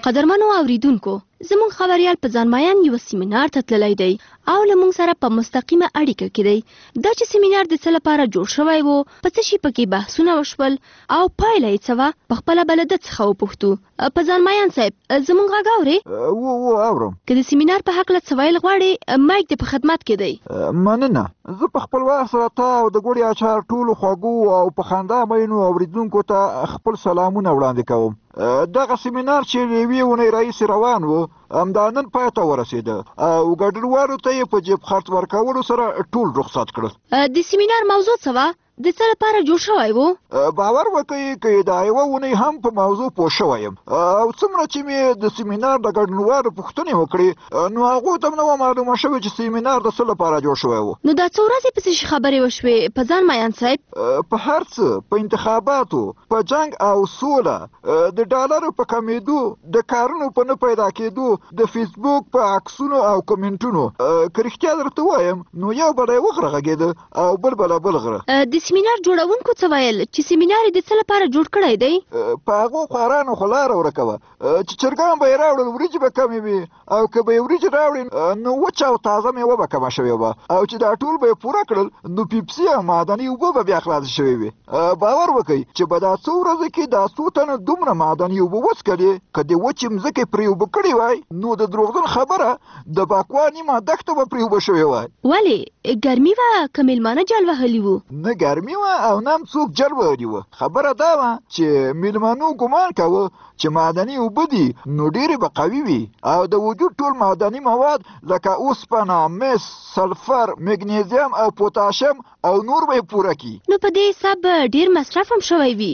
قدرمنو اوریدونکو زموږ خبريال په ځانمایان یو سیمینار ته تللی دی او له موږ سره په مستقیمه اړیکه کې دی. دا چې سیمینار د څه لپاره جوړ شوی و، په څه شي پکې بحثونه وشول او پایله یې څه وه، په خپله به له ده څخه وپوښتو. په ځانمایان صاحب زموږ غږ اورې؟ و و اورم. که د سیمینار په هکله څه ویل غواړې، مایک دې په خدمت کې دی. مننه. زه په خپل وخت سره تا او د ګوړې اچار ټولو خوږو او په خندا مینو اوریدونکو ته خپل سلامونه وړاندې کوم. دغه سیمینار چې یوې اونۍ راهیسې روان و همدا نن پای ته ورسېده او ګډونوالو ته یې په جیب خرڅ ورکولو سره ټول رخصت کړل. د سیمینار موضوع څه وه؟ د څه لپاره جوړ شوی و؟ باور وکړئ که دا یوه اونۍ هم په موضوع پوه شوی یم او څومره چې مې د سیمینار د ګډونوالو پوښتنې وکړې نو هغوی ته هم نه وه معلومه شوې چې سیمینار د څه لپاره جوړ شوی و. نو دا څو ورځې پسې شي خبرې وشوې په ځان مایان صاحب؟ په هر څه، په انتخاباتو، په جنګ او سوله، د ډالرو په کمیدو، د کارونو په نه پیدا کېدو، د فیسبوک په عکسونو او کمنټونو. که رښتیا درته ووایم نو یو بله یې وغره غږېده او بل بله بل غره. د سیمینار جوړونکو څه ویل چې سیمینار یې د څه لپاره جوړ کړی دی؟ په هغو خوارانو خو لاره ورکه وه چې چرګان به یې راوړل وریجې به کمې وي او که به یې وریجې راوړې نو وچه او تازه میوه به کمه شوې وه او چې دا ټول به یې پوره کړل نو پیپسي او معدني اوبه به بیا خلاصې شوې وي. باور وکئ چې به دا څو ورځې کې دا څو تنه دومره معدني اوبه وڅکلې که د وچې مځکې پرې اوبه کړې وای نو د دروغجن خبره د باکوا نیمه دښته به پرې اوبه شوې وای. ولې ګرمي وه که میلمانه جل وهلي وو؟ نه ګرمي وه او نام څوک جل وهلي وه. خبره دا وه چې میلمنو ګمان کوه چې معدني اوبه دي نو ډېرې به قوي وي او د وجود ټول معدني مواد لکه اوسپنه، مس، سلفر، مګنیزیم او پوتاشیم او نور به یې پوره کړي. نو په دې حساب ډېر مصرف هم شوی وي.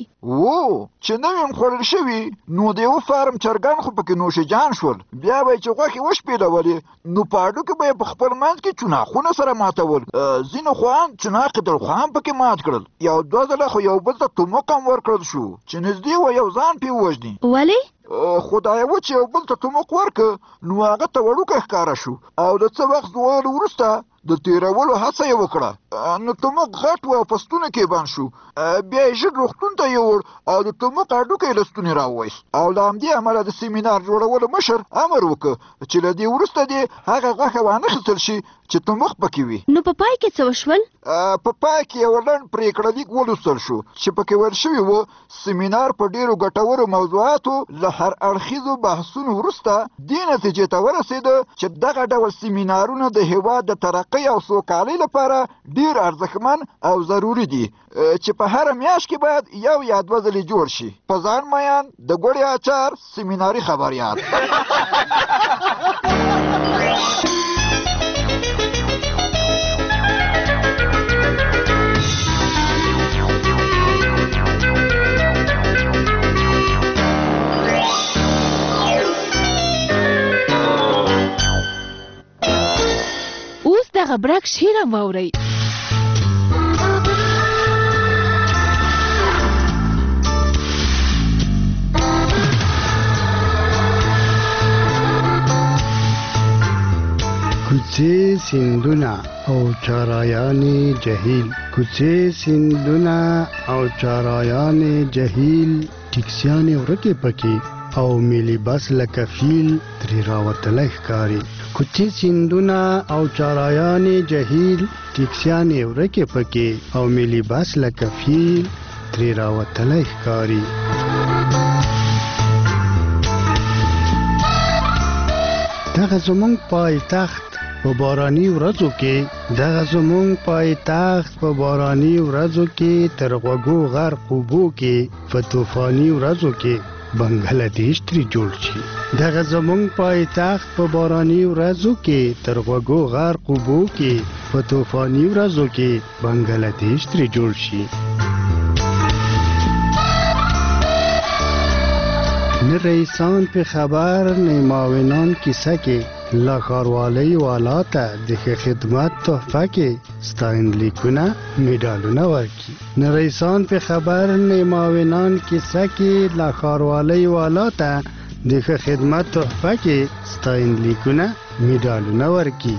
و چې نه وي خوړل شوي نو د یو فارم چرګان خو پکې نوشجان شول. بیا به یې چې غوښې وشپېلولې نو په هډوکو به یې په خپل منځ کې چناخونه سره ماتول. ځینو خوان چناقې دلخوان پکې مات کړل. یو دوه ځله خو یو بل ته تومق هم ورکړل شو چې نږدې وه یو ځان پې ووژني. ولې؟ خو دا یوه چې یو بل ته تومق ورکړه نو هغه ته وړوکی ښکاره شو او د څه وخت ویلو وروسته د تیرولو هڅه یې وکړه نو تومق غټ و او په ستوني کې بند شو. بیا یې ژر روغتون ته یووړ او د تومق هډوکی یې له ستوني راوویست او له همدې امله د سیمینار جوړولو مشر امر وکړ چې له دې وروسته دې هغه غوښه وانخیستل شي چې تومق پکې وي. نو په پای کې څه وشول؟ په پای کې یو لنډ پرېکړه لیک ولوستل شو چې پکې ویل شوي وو سیمینار په ډېرو ګټورو موضوعاتو له هر اړخیزو بحثونو وروسته دې نتیجې ته ورسېده چې دغه ډول سیمینارونه د هېواد د ترقۍ او سوکالۍ لپاره ډېر ارزښتمن او ضروري دي چې په هره میاشت کې باید یو یا دوه ځلې جوړ شي. په ځان مایان د ګوړې اچار سیمیناري خبریال. اوس دغه برک شعر هم واورئ. کوڅې سیندونه او چارایان جهیل، کوڅې سیندونه او چارایان جهیل، ټیکسیانې ورکې پکې او ملي بس لکه فیل ترې راوتلی ښکاري. کوڅې سیندونه او چارایان جهیل، ټیکسیانې ورکې پکې او ملي بس لکه فیل ترې راوتلی ښکاري. دغه زمونږ پایتخت په باراني ورځو کې دغه زمونږ پایتخت په باراني ورځو کې تر غوږو غرق اوبو کې په طوفاني ورځو کې بنگله دیش ترې جوړ شي. دغه زمونږ پایتخت په باراني ورځو کې تر غوږو غرق اوبو کې په طوفاني ورځو کې بنگله دیش ترې جوړ شي. نه رئیسان په خبر نه معاونان کیسه کې لا ښاروالۍ والا ته د ښه خدمت تحفه کې ستاینلیکونه میډالونه ورکړي. نه رئیسان په خبر نه معاونان کیسه کې لا ښاروالۍ والا ته د ښه خدمت تحفه کې ستاینلیکونه میډالونه ورکړي.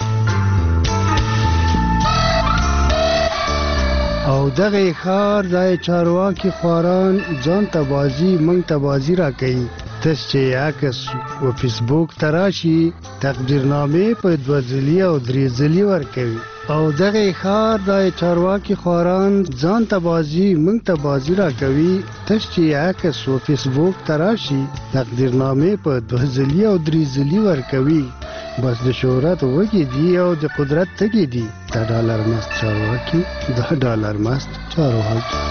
او دغه ښار ځای چارواکي خواران ځان ته بازي موږ ته بازي را کوي تاسو چې عکس او فیسبوک تراشي تقدیرنامې په دوه ځلي او درې ځلي ورکوي او دغه ښار د چارواکي خوران ځان ته بازي موږ ته بازي راکوي. تاسو چې عکس او فیسبوک تراشي تقدیرنامې په دوه ځلي او درې ځلي ورکوي بس د شهرت وږي دي او د قدرت تږي دي. دا ډالر مست چارواکي دا ډالر مست چارواکي.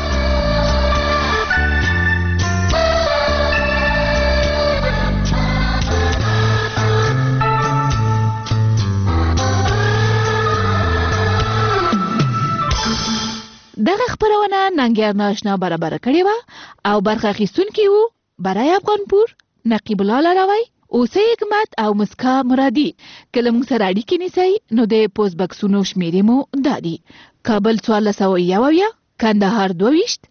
دغه خبرونه ننګیار ناشنا برابر کړې و او برخه اخیستونکي وو برای افغانپور نقیب الله لاروی اوسه حکمت او مسکا مرادي. کله موږ سره اړیکې نیسئ نو د پوسټ بکسونو شمیرې مو دا دي: کابل څوارلس سوه یو اویا، کندهار دوه ویشت،